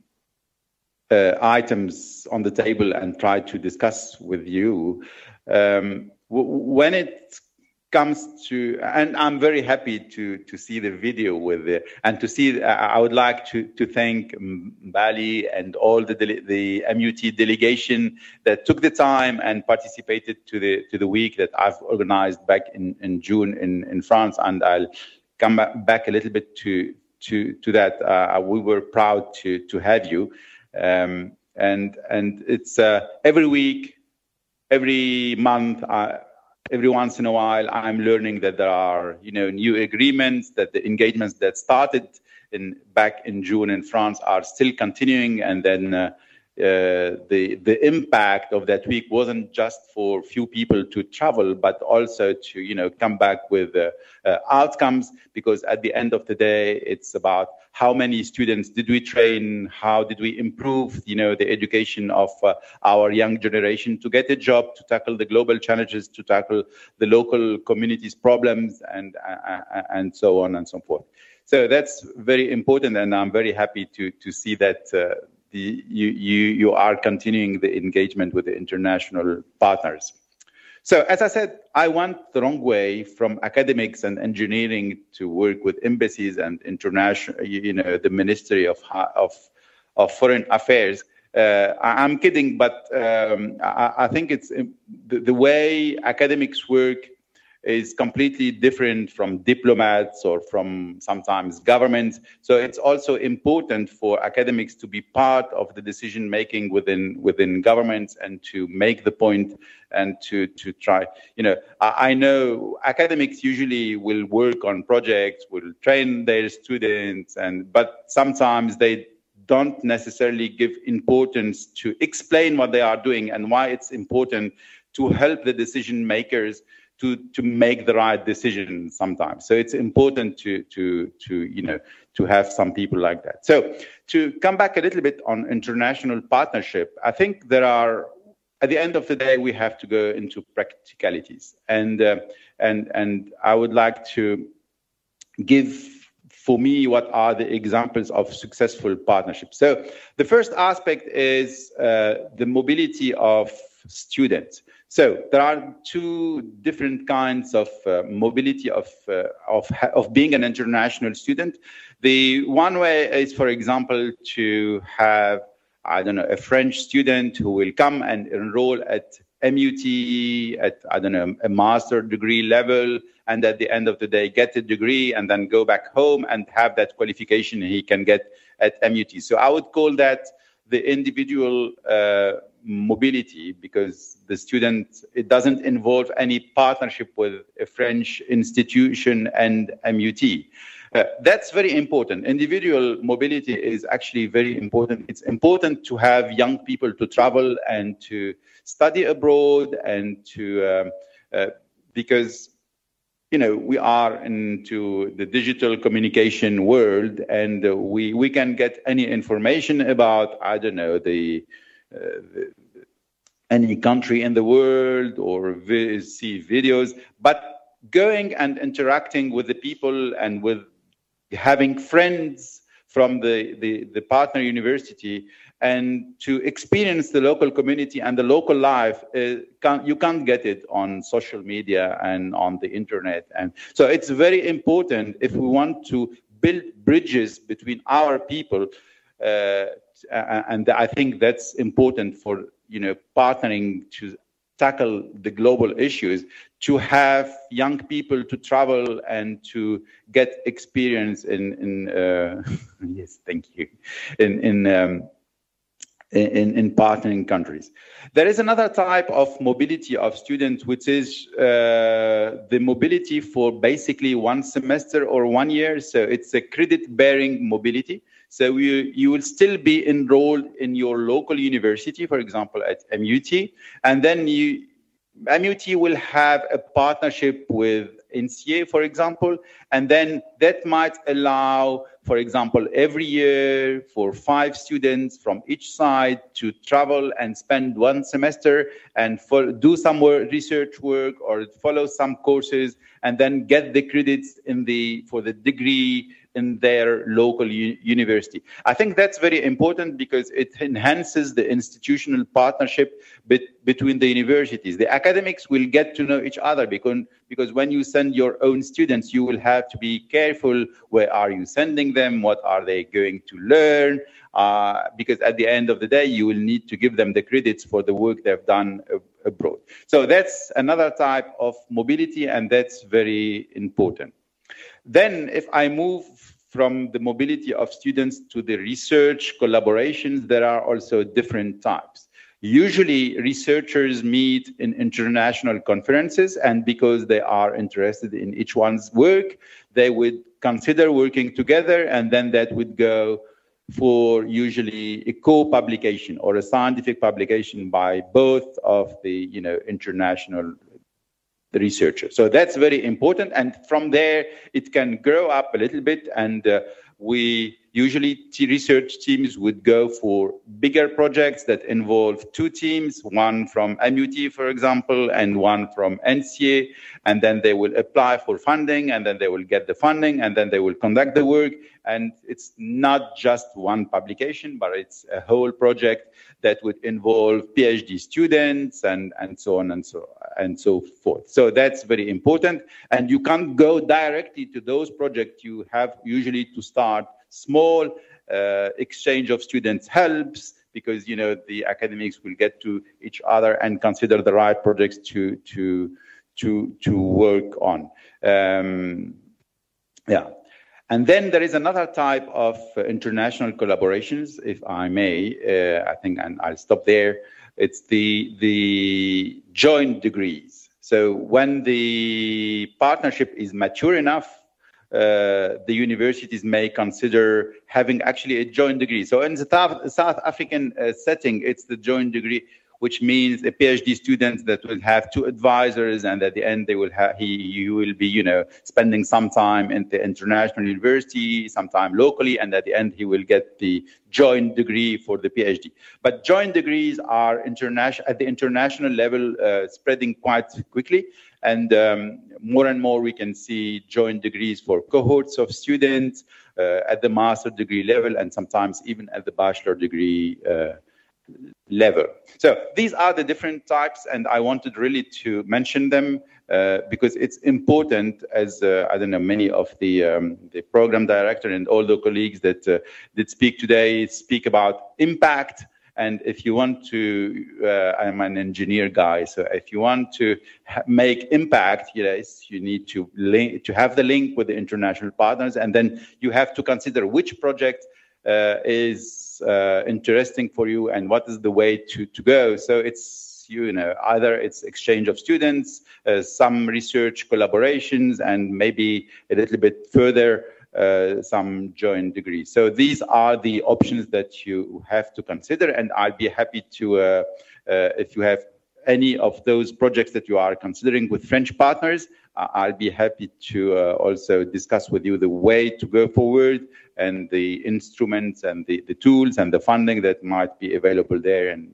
items on the table and try to discuss with you. When it comes to, and I'm very happy to see the video and to see, I would like to thank Bali and all the MUT delegation that took the time and participated to the week that I've organized back in June in France, and I'll come back a little bit to that. We were proud to have you. And it's every week, every month, every once in a while, I'm learning that there are, you know, new agreements, that the engagements that started back in June in France are still continuing, and then the impact of that week wasn't just for few people to travel, but also to come back with outcomes, because at the end of the day, it's about how many students did we train, how did we improve the education of our young generation to get a job, to tackle the global challenges, to tackle the local communities' problems, and so on and so forth. So that's very important, and I'm very happy to see that you are continuing the engagement with the international partners. So as I said, I went the wrong way from academics and engineering to work with embassies and international, the Ministry of Foreign Affairs. I'm kidding, but I think it's the way academics work is completely different from diplomats or from sometimes governments. So it's also important for academics to be part of the decision making within governments and to make the point and to try. I know academics usually will work on projects, will train their students, but sometimes they don't necessarily give importance to explain what they are doing and why it's important to help the decision makers to make the right decision sometimes. So it's important to have some people like that. So to come back a little bit on international partnership, I think there are, at the end of the day, we have to go into practicalities, and I would like to give, for me, what are the examples of successful partnerships. So the first aspect is the mobility of students. So there are two different kinds of mobility of being an international student. The one way is, for example, to have, a French student who will come and enroll at MUT at, a master degree level, and at the end of the day get a degree and then go back home and have that qualification he can get at MUT. So I would call that the individual mobility, because the student, it doesn't involve any partnership with a French institution and MUT. That's very important. Individual mobility is actually very important. It's important to have young people to travel and to study abroad, and to because we are into the digital communication world, and we can get any information about any country in the world, or see videos, but going and interacting with the people and with having friends from the partner university and to experience the local community and the local life, you can't get it on social media and on the internet. And so it's very important, if we want to build bridges between our people, and I think that's important for partnering to tackle the global issues, to have young people to travel and to get experience in yes, thank you, in partnering countries. There is another type of mobility of students, which is the mobility for basically 1 semester or 1 year. So it's a credit-bearing mobility. So you will still be enrolled in your local university, for example, at MUT, and then MUT will have a partnership with NCA, for example, and then that might allow, for example, every year for 5 students from each side to travel and spend 1 semester and do some research work or follow some courses, and then get the credits for the degree in their local university. I think that's very important because it enhances the institutional partnership between the universities. The academics will get to know each other because when you send your own students, you will have to be careful. Where are you sending them? What are they going to learn? Because at the end of the day, you will need to give them the credits for the work they've done abroad. So that's another type of mobility, and that's very important. Then if I move from the mobility of students to the research collaborations, there are also different types. Usually researchers meet in international conferences, and because they are interested in each one's work, they would consider working together, and then that would go for usually a co-publication or a scientific publication by both of the international researchers. So that's very important, and from there it can grow up a little bit, and we usually research teams would go for bigger projects that involve two teams, one from MUT, for example, and one from NCA, and then they will apply for funding, and then they will get the funding, and then they will conduct the work. And it's not just one publication, but it's a whole project that would involve PhD students and so on and so forth. So that's very important. And you can't go directly to those projects. You have usually to start small. Exchange of students helps, because the academics will get to each other and consider the right projects to work on. And then there is another type of international collaborations, if I may, I think, and I'll stop there. It's the joint degrees. So when the partnership is mature enough, the universities may consider having actually a joint degree. So in the South African setting, it's the joint degree, which means a PhD student that will have two advisors, and at the end they will have he will be spending some time in the international university, some time locally, and at the end he will get the joint degree for the PhD. But joint degrees are at the international level spreading quite quickly, and more and more we can see joint degrees for cohorts of students at the master degree level, and sometimes even at the bachelor degree level. So these are the different types, and I wanted really to mention them because it's important, as I don't know, many of the program director and all the colleagues that did speak today speak about impact. And if you want to, I'm an engineer guy, so if you want to make impact, yes, you need to have the link with the international partners, and then you have to consider which project is interesting for you and what is the way to go. So it's either it's exchange of students, some research collaborations, and maybe a little bit further some joint degrees. So these are the options that you have to consider, and I'd be happy to if you have any of those projects that you are considering with French partners, I'll be happy to also discuss with you the way to go forward and the instruments and the tools and the funding that might be available there. And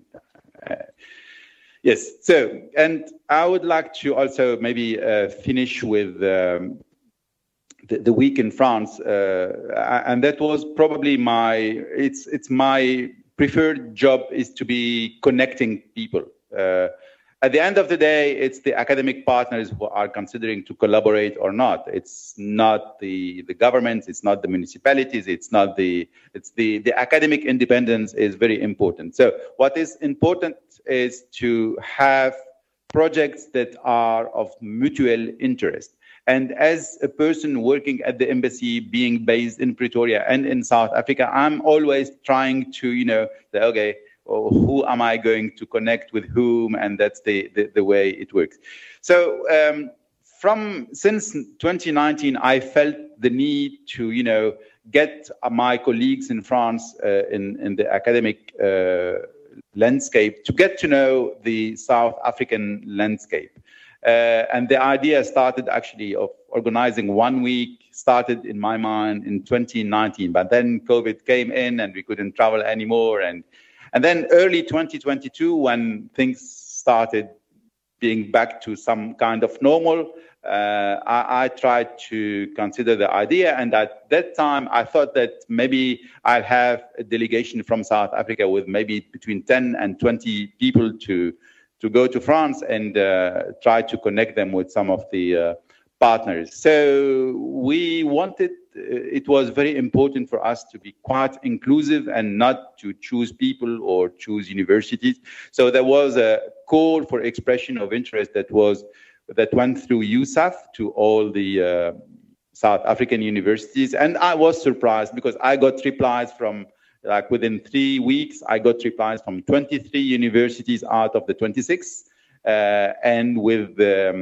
yes, so, and I would like to also maybe finish with the week in France, and that was probably it's my preferred job is to be connecting people. At the end of the day, it's the academic partners who are considering to collaborate or not. It's not the governments, it's not the municipalities, it's the academic independence is very important. So what is important is to have projects that are of mutual interest. And as a person working at the embassy, being based in Pretoria and in South Africa, I'm always trying to, say, okay, who am I going to connect with whom? And that's the way it works. So since 2019, I felt the need to, get my colleagues in France in the academic landscape to get to know the South African landscape. And the idea started actually of organizing 1 week, started in my mind in 2019, but then COVID came in and we couldn't travel anymore. And then early 2022, when things started being back to some kind of normal, I tried to consider the idea. And at that time, I thought that maybe I'll have a delegation from South Africa with maybe between 10 and 20 people to go to France and try to connect them with some of the partners. So we wanted, it was very important for us to be quite inclusive and not to choose people or choose universities. So there was a call for expression of interest that went through USAF to all the South African universities. And I was surprised because I got replies from, like within 3 weeks, I got replies from 23 universities out of the 26. And with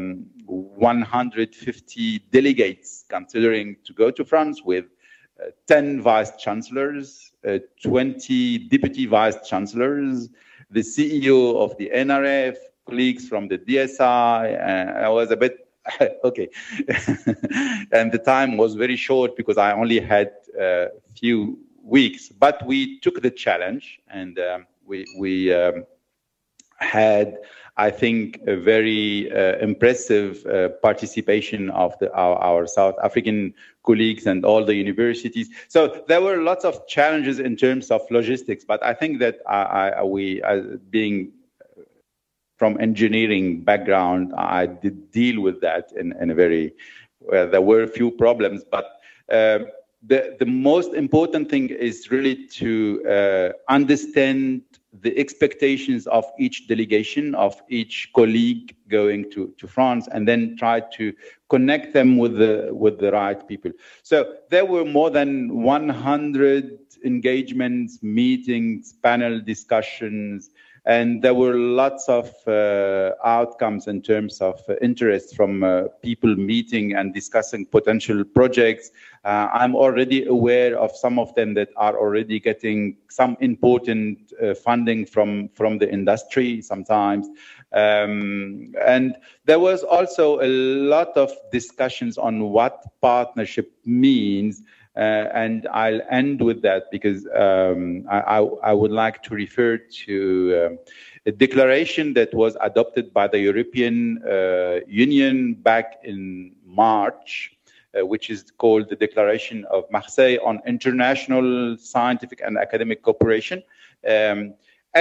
150 delegates considering to go to France, with 10 vice chancellors, 20 deputy vice chancellors, the CEO of the NRF, colleagues from the DSI, and I was a bit, okay. And the time was very short because I only had a few weeks, but we took the challenge, and we had, I think, a very impressive participation of our South African colleagues and all the universities. So there were lots of challenges in terms of logistics, but I think that we, being from engineering background, I did deal with that in a very, there were a few problems, but the most important thing is really to understand the expectations of each delegation, of each colleague going to France, and then try to connect them with the right people. So there were more than 100 engagements, meetings, panel discussions, and there were lots of outcomes in terms of interest from people meeting and discussing potential projects. I'm already aware of some of them that are already getting some important funding from the industry sometimes. And there was also a lot of discussions on what partnership means. And I'll end with that because I would like to refer to a declaration that was adopted by the European Union back in March, which is called the Declaration of Marseille on International Scientific and Academic Cooperation. And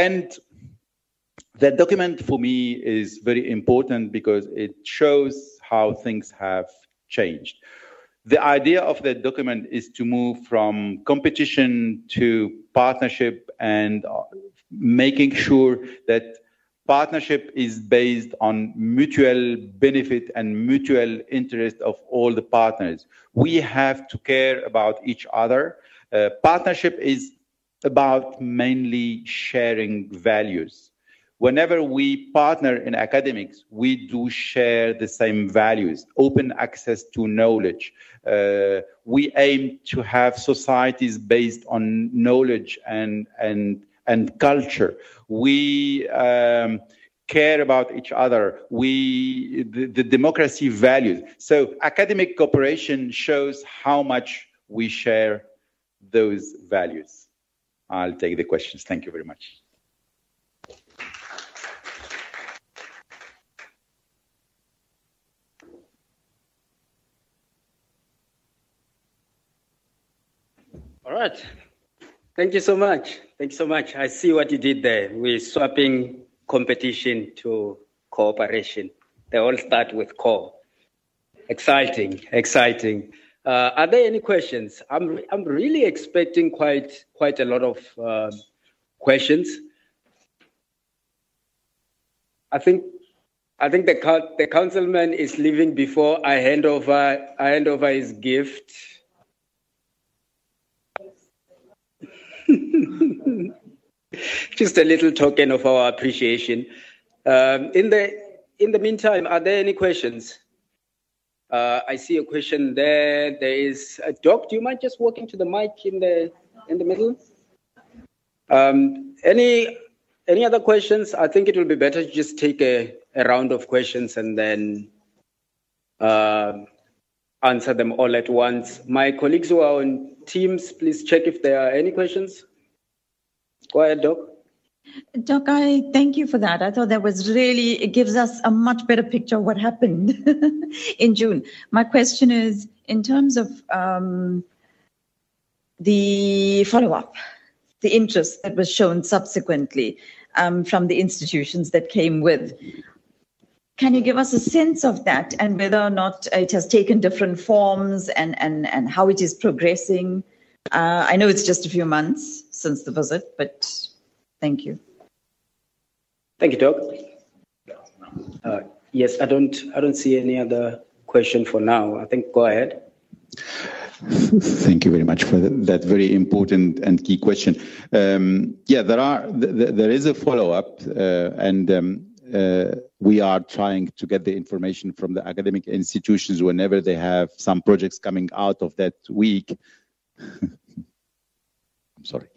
that document for me is very important because it shows how things have changed. The idea of that document is to move from competition to partnership and making sure that partnership is based on mutual benefit and mutual interest of all the partners. We have to care about each other. Partnership is about mainly sharing values. Whenever we partner in academics, we do share the same values, open access to knowledge. We aim to have societies based on knowledge and culture. We care about each other. The democracy values. So academic cooperation shows how much we share those values. I'll take the questions. Thank you very much. All right. Thank you so much. Thank you so much. I see what you did there. We're swapping competition to cooperation. They all start with core. Exciting, exciting. Are there any questions? I'm really expecting quite a lot of questions. I think the councilman is leaving before I hand over his gift. Just a little token of our appreciation. In the meantime, are there any questions? I see a question there. There is a Doc. Do you mind just walking to the mic in the middle? Any other questions? I think it will be better to just take a round of questions and then answer them all at once. My colleagues who are on Teams, please check if there are any questions. Go ahead, Doc. Doc, I thank you for that. I thought that was really, it gives us a much better picture of what happened in June. My question is, in terms of the follow-up, the interest that was shown subsequently from the institutions that came with, can you give us a sense of that and whether or not it has taken different forms and how it is progressing? I know it's just a few months since the visit, but thank you. Thank you, Doc. Yes, I don't see any other question for now. I think go ahead. Thank you very much for that very important and key question. Yeah, there is a follow-up, and we are trying to get the information from the academic institutions whenever they have some projects coming out of that week. I'm sorry.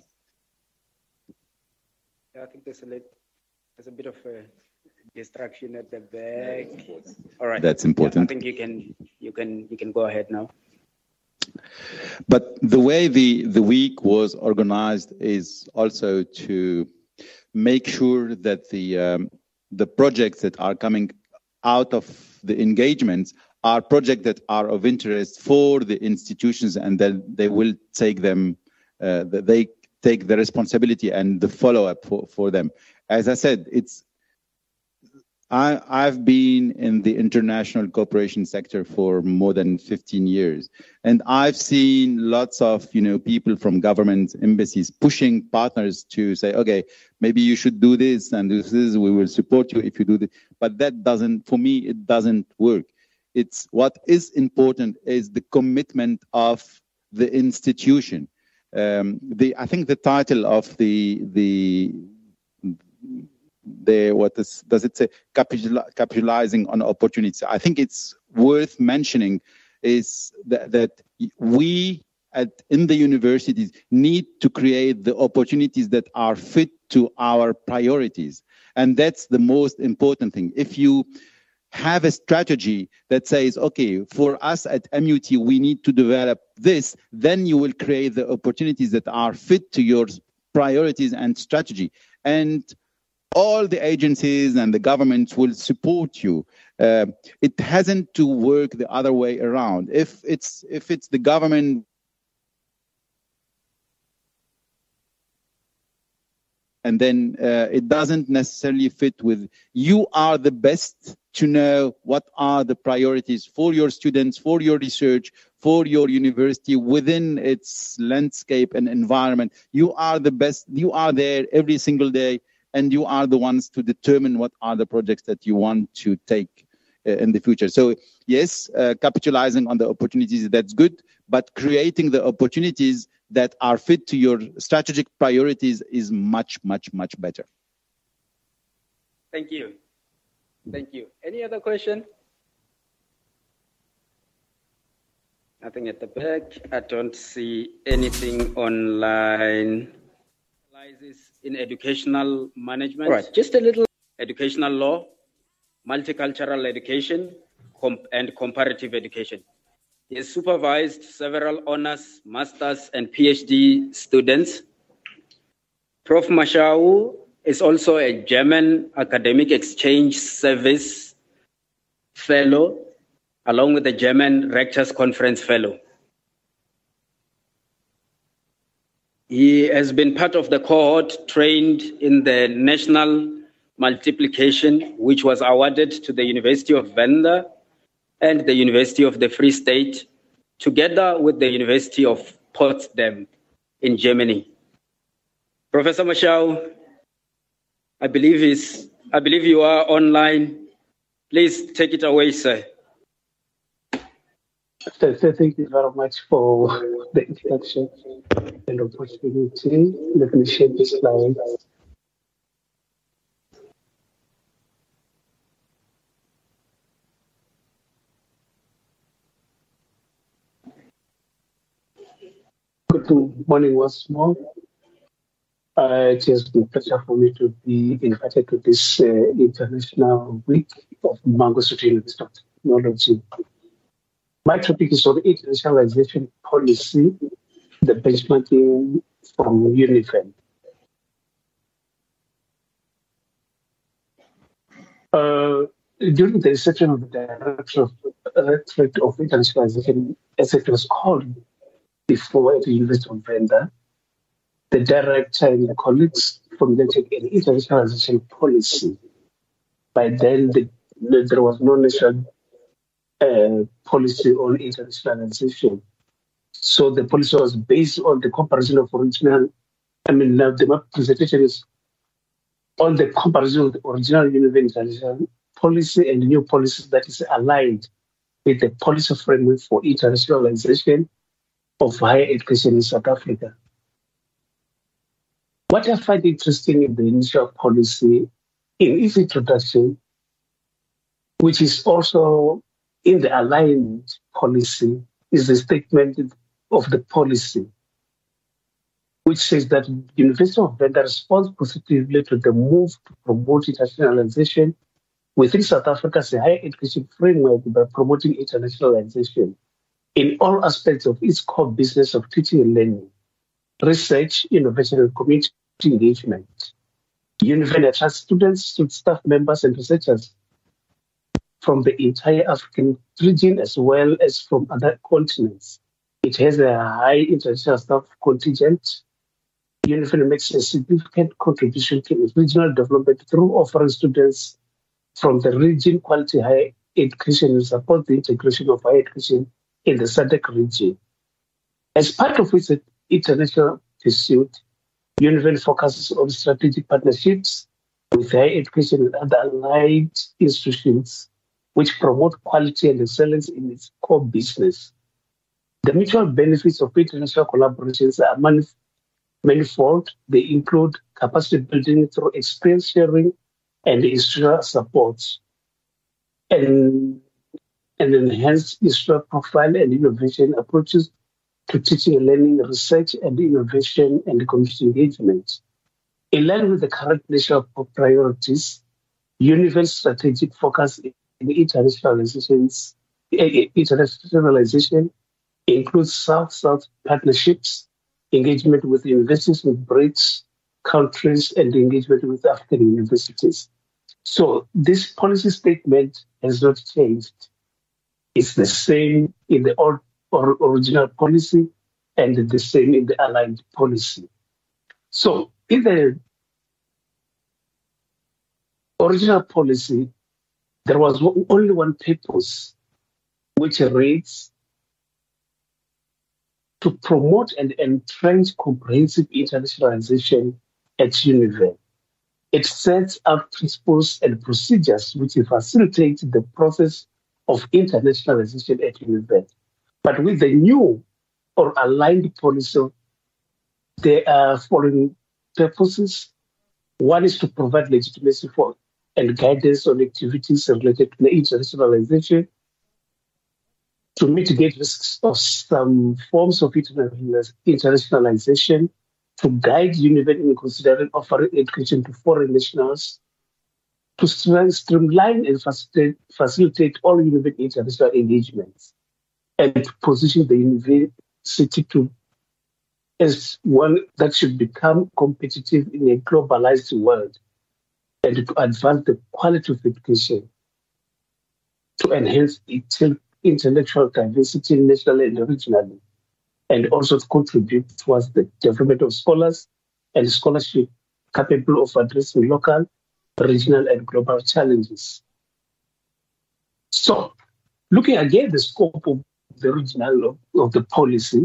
I think there's a bit of a distraction at the back. All right. That's important. I think you can go ahead now. But the way the week was organized is also to make sure that the projects that are coming out of the engagements are projects that are of interest for the institutions, and then they will take them, they take the responsibility and the follow-up for them. As I said, I've been in the international cooperation sector for more than 15 years, and I've seen lots of people from government embassies pushing partners to say, okay, maybe you should do this and this. We will support you if you do this. But that doesn't, for me, it doesn't work. It's what is important is the commitment of the institution. I think the title of does it say capitalizing on opportunities? I think it's worth mentioning is that we in the universities need to create the opportunities that are fit to our priorities. And that's the most important thing. If you have a strategy that says, okay, for us at MUT, we need to develop this, then you will create the opportunities that are fit to your priorities and strategy. And all the agencies and the governments will support you. It hasn't to work the other way around. If it's the government and then it doesn't necessarily fit with, you are the best to know what are the priorities for your students, for your research, for your university within its landscape and environment. You are the best, you are there every single day, and you are the ones to determine what are the projects that you want to take in the future. So yes, capitalizing on the opportunities, that's good, but creating the opportunities that are fit to your strategic priorities is much, much, much better. Thank you. Thank you. Any other question? Nothing at the back. I don't see anything online. In educational management. All right. Just a little educational law, multicultural education, and comparative education. He has supervised several honors, masters, and PhD students. Prof. Mashau is also a German Academic Exchange Service Fellow, along with the German Rectors Conference Fellow. He has been part of the cohort trained in the National Multiplication, which was awarded to the University of Venda and the University of the Free State, together with the University of Potsdam in Germany. Professor Mashau, I believe you are online. Please take it away, sir. Thank you very much for the introduction and opportunity. Let me share this slide. Good morning once more. It has been a pleasure for me to be invited to this International Week of Mangosuthu University of Technology. My topic is on internationalization policy, the benchmarking from UNIFEM. During the reception of the Directorate of Internationalization, as it was called before at the University of Venda, the director and the colleagues formulated an internationalization policy. By then, there was no national policy on internationalization. So the policy was based on the comparison of the presentation is on the comparison of the original UNIFEM policy and new policies that is aligned with the policy framework for internationalization of higher education in South Africa. What I find interesting in the initial policy, in its introduction, which is also in the aligned policy, is the statement of the policy, which says that the University of Venda responds positively to the move to promote internationalization within South Africa's higher education framework by promoting internationalization in all aspects of its core business of teaching and learning, research, innovation, and community engagement. UniVen attracts students, staff members, and researchers from the entire African region as well as from other continents. It has a high international staff contingent. UniVen makes a significant contribution to regional development through offering students from the region quality higher education and support the integration of higher education in the SADC region. As part of its international pursuit, UniVen focuses on strategic partnerships with higher education and other allied institutions which promote quality and excellence in its core business. The mutual benefits of international collaborations are manifold. They include capacity building through experience sharing and institutional support, and enhanced institutional profile and innovation approaches to teaching and learning, research and innovation, and community engagement. In line with the current national priorities, UniVen's strategic focus in internationalization includes South-South partnerships, engagement with universities with BRICS countries, and engagement with African universities. So this policy statement has not changed. It's the same in the original policy and the same in the aligned policy. So in the original policy, there was only one purpose, which reads to promote and entrench comprehensive internationalization at UniVen. It sets out principles and procedures which facilitate the process of internationalization at UniVen. But with the new or aligned policy, there are following purposes. One is to provide legitimacy for and guidance on activities related to the internationalization, to mitigate risks of some forms of internationalization, to guide UniVen in considering offering education to foreign nationals, to streamline and facilitate all UniVen international engagements, and to position the university as one that should become competitive in a globalized world, and to advance the quality of education, to enhance intellectual diversity nationally and regionally, and also to contribute towards the development of scholars and scholarship capable of addressing local, regional, and global challenges. So, looking again at the scope of the original of the policy,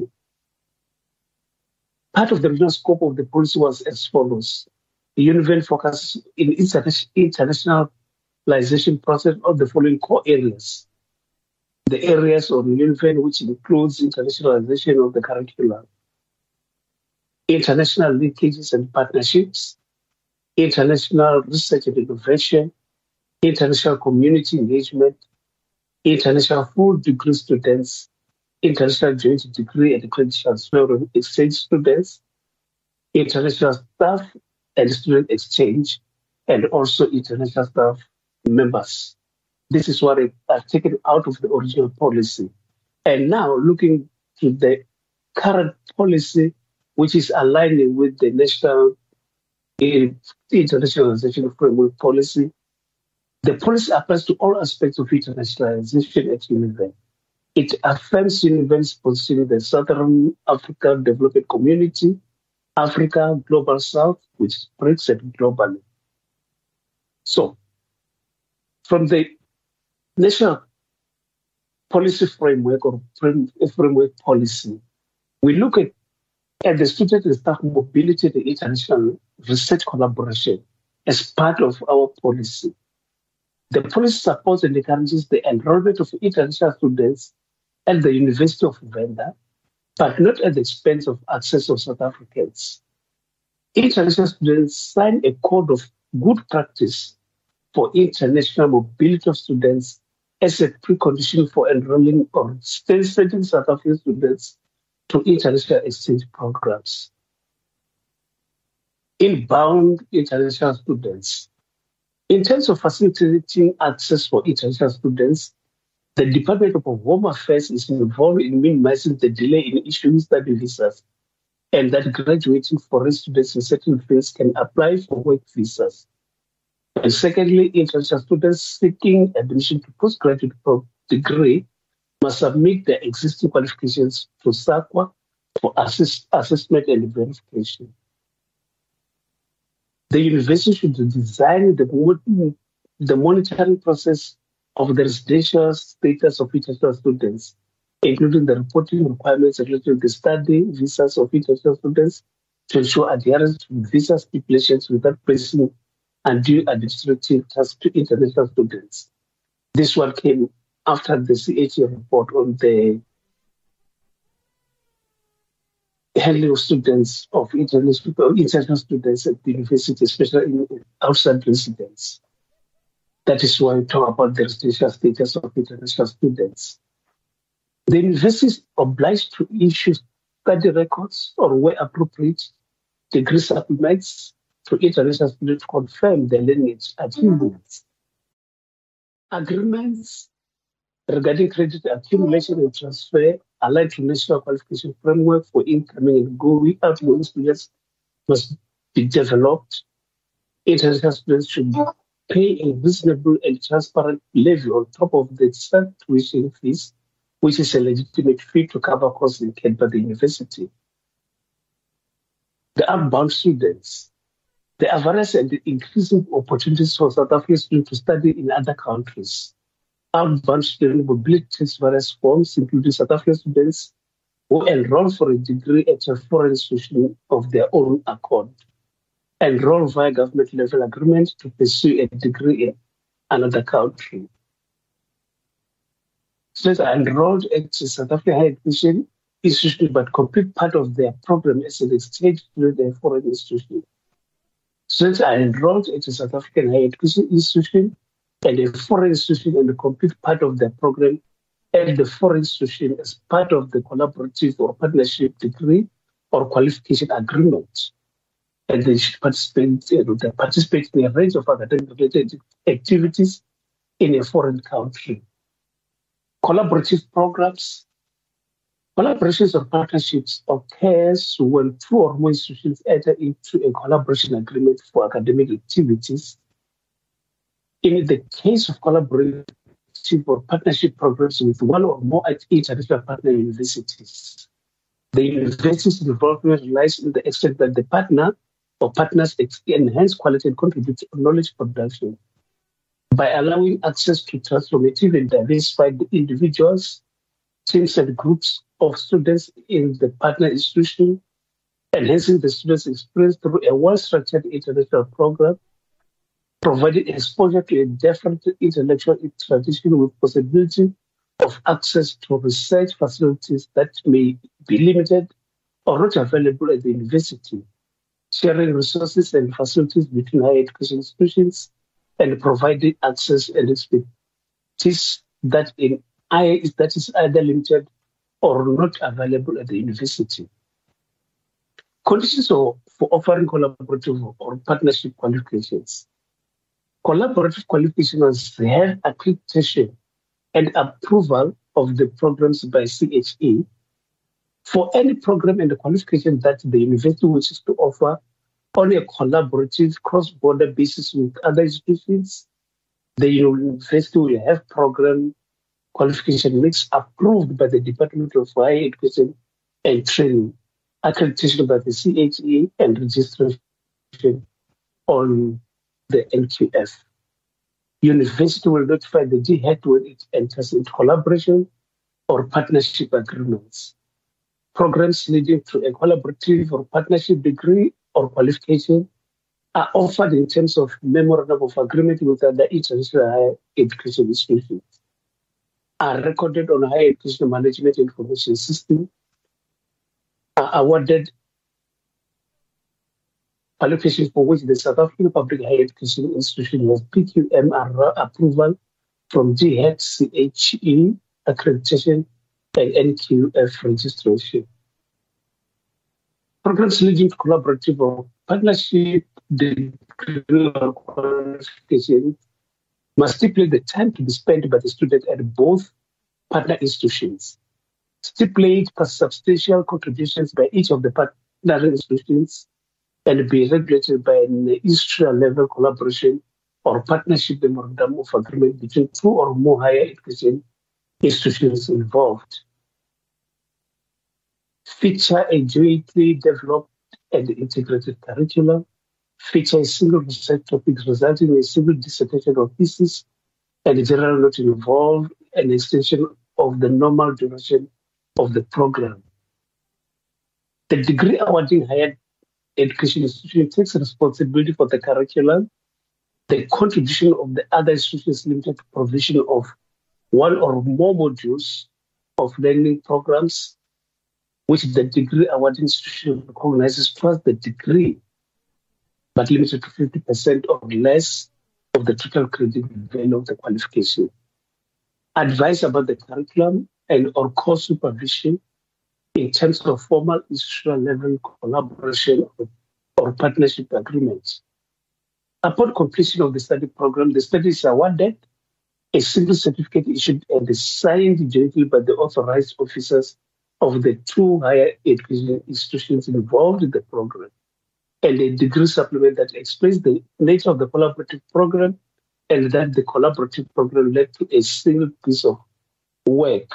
part of the original scope of the policy was as follows. The UniVen focuses in internationalization process on the following core areas. The areas of UniVen, which includes internationalization of the curriculum, international linkages and partnerships, international research and innovation, international community engagement, international full degree students, international joint degree and credit transfer exchange students, international staff and student exchange, and also international staff members. This is what I've taken out of the original policy. And now looking to the current policy, which is aligning with the national internationalization framework policy, the policy applies to all aspects of internationalization at UniVen. It affirms UniVen's position in the Southern African Development Community, Africa, Global South, which is BRICS and globally. So, from the national policy framework or framework policy, we look at the student and staff mobility and international research collaboration as part of our policy. The policy supports and encourages the enrollment of international students at the University of Venda, but not at the expense of access of South Africans. International students sign a code of good practice for international mobility of students as a precondition for enrolling or sending South African students to international exchange programs. inbound international students. In terms of facilitating access for international students, the Department of Home Affairs is involved in minimizing the delay in issuing study visas, and that graduating foreign students in certain fields can apply for work visas. And secondly, international students seeking admission to postgraduate degree must submit their existing qualifications to SAQA for assessment and verification. The university should design the monitoring process of the residential status of international students, including the reporting requirements related to the study visas of international students, to ensure adherence to visa stipulations without placing undue administrative tasks to international students. This one came after the CHA report on the handling of students, of international students at the university, especially outside residents. That is why we talk about the residential status of international students. The university is obliged to issue study records or, where appropriate, degree supplements to international students to confirm their lineage achievements. Agreements regarding credit accumulation and transfer aligned to national qualification framework for incoming and going outgoing students must be developed. International students should pay a reasonable and transparent levy on top of the set tuition fees, which is a legitimate fee to cover costs incurred by the university. The outbound students. There are various and increasing opportunities for South African students to study in other countries. Outbound student mobility takes various forms, including South African students who enroll for a degree at a foreign institution of their own accord, enroll via government level agreement to pursue a degree in another country. Students are enrolled at a South African higher education institution but complete part of their program as an exchange student at a foreign institution. Students are enrolled at a South African higher education institution and a foreign institution and complete part of their program at the foreign institution as part of the collaborative or partnership degree or qualification agreement. And they should participate in a range of academic-related activities in a foreign country. Collaborative programs. Collaborations or partnerships occurs when two or more institutions enter into a collaboration agreement for academic activities. In the case of collaborative or partnership programs with one or more international partner universities, the university's involvement relies on the extent that the partner or partners enhance quality and contribute to knowledge production by allowing access to transformative and diversified individuals, teams, and groups of students in the partner institution, enhancing the students' experience through a well-structured international program, providing exposure to a different intellectual tradition with possibility of access to research facilities that may be limited or not available at the university, sharing resources and facilities between higher education institutions, and providing access and expertise that is either limited or not available at the university. Conditions for offering collaborative or partnership qualifications. Collaborative qualifications have accreditation and approval of the programs by CHE. For any program and qualification that the university wishes to offer on a collaborative cross-border basis with other institutions, the university will have program qualification links approved by the Department of Higher Education and Training, accreditation by the CHE, and registration on the NQF. University will notify the DHET when it enters into collaboration or partnership agreements. Programs leading to a collaborative or partnership degree or qualification are offered in terms of memorandum of agreement with other international higher education institutions, are recorded on Higher Education Management Information System, are awarded qualifications for which the South African Public Higher Education Institution has PQM approval from DHET, CHE accreditation, and NQF registration. Programs leading to collaborative or partnership degree or qualification must stipulate the time to be spent by the student at both partner institutions, stipulate substantial contributions by each of the partner institutions, and be regulated by an institutional-level collaboration or partnership memorandum of agreement between two or more higher education institutions involved. Feature a jointly developed and integrated curriculum. Feature a single research topic resulting in a single dissertation or thesis and a general note involved an extension of the normal duration of the program. The degree awarding higher education institution takes responsibility for the curriculum, the contribution of the other institutions limited to provision of one or more modules of learning programs, which the degree awarding institution recognizes towards the degree, but limited to 50% or less of the total credit value of the qualification. Advice about the curriculum and or course supervision in terms of formal institutional level collaboration or partnership agreements. Upon completion of the study program, the study is awarded, a single certificate issued and signed jointly by the authorized officers of the two higher education institutions involved in the program, and a degree supplement that explains the nature of the collaborative program and that the collaborative program led to a single piece of work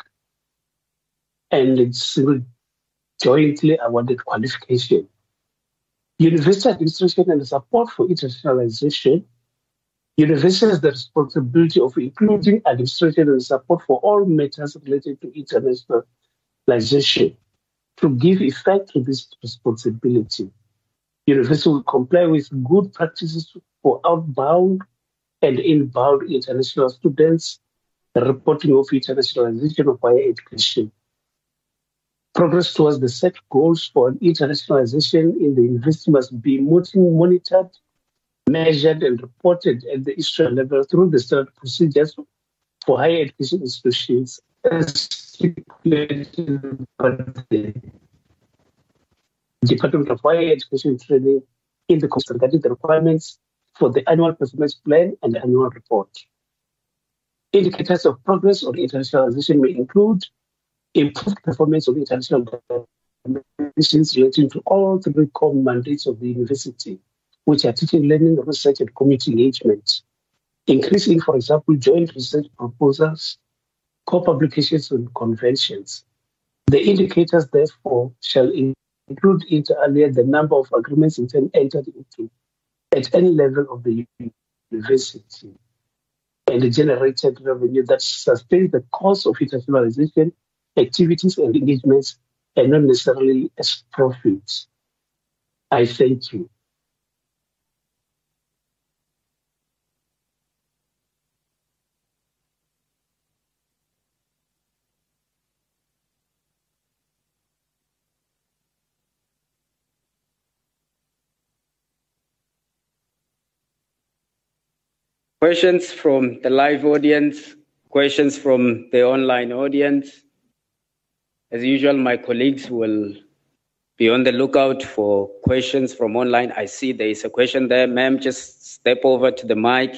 and a single jointly awarded qualification. University administration and support for internationalization. University has the responsibility of including administration and support for all matters related to internationalization. To give effect to this responsibility, University will comply with good practices for outbound and inbound international students, the reporting of internationalization of higher education. Progress towards the set goals for internationalization in the university must be monitored, measured, and reported at the institutional level through the standard procedures for higher education institutions as stipulated by the Department of Higher Education Training in the course regarding the requirements for the annual performance plan and annual report. Indicators of progress on internationalization may include improved performance of international missions relating to all three core mandates of the university, which are teaching, learning, research, and community engagement. Increasing, for example, joint research proposals, co-publications, and conventions. The indicators, therefore, shall include inter alia the number of agreements entered into at any level of the university and the generated revenue that sustains the cost of internationalization activities and engagements and not necessarily as profits. I thank you. Questions from the live audience, questions from the online audience. As usual, my colleagues will be on the lookout for questions from online. I see there is a question there. Ma'am, just step over to the mic.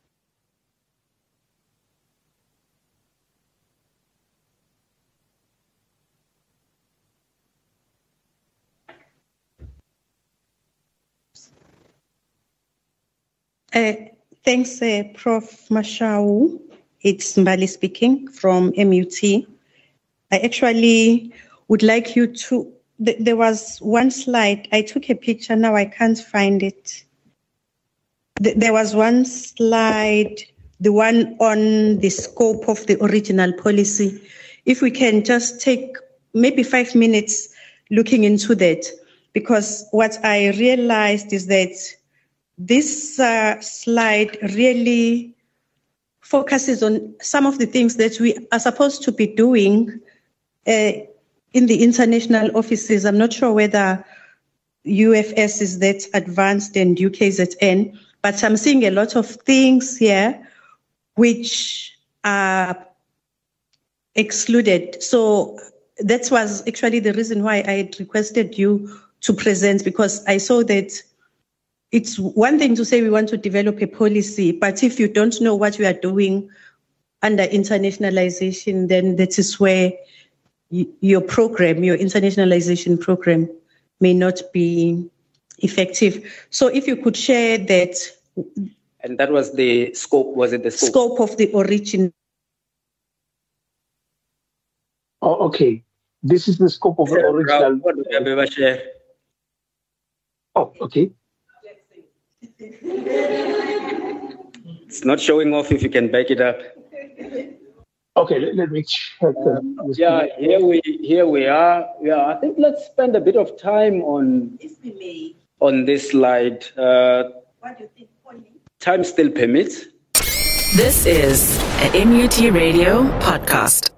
Thanks, Prof. Mashau. It's Mbali speaking from MUT. I actually would like you to, there was one slide, I took a picture, now I can't find it. There was one slide, the one on the scope of the original policy. If we can just take maybe 5 minutes looking into that, because what I realized is that this slide really focuses on some of the things that we are supposed to be doing in the international offices. I'm not sure whether UFS is that advanced and UKZN, but I'm seeing a lot of things here which are excluded. So that was actually the reason why I had requested you to present, because I saw that it's one thing to say we want to develop a policy, but if you don't know what we are doing under internationalization, then that is where your program, your internationalization program, may not be effective. So if you could share that. And that was the scope, was it the scope? Scope of the origin. Oh, okay. This is the scope of the original. Oh, okay. It's not showing off if you can back it up. Okay, let me check. Yeah, here we are. Yeah, I think let's spend a bit of time on this slide. What do you think, Polly? Time still permits. This is a NUT Radio podcast.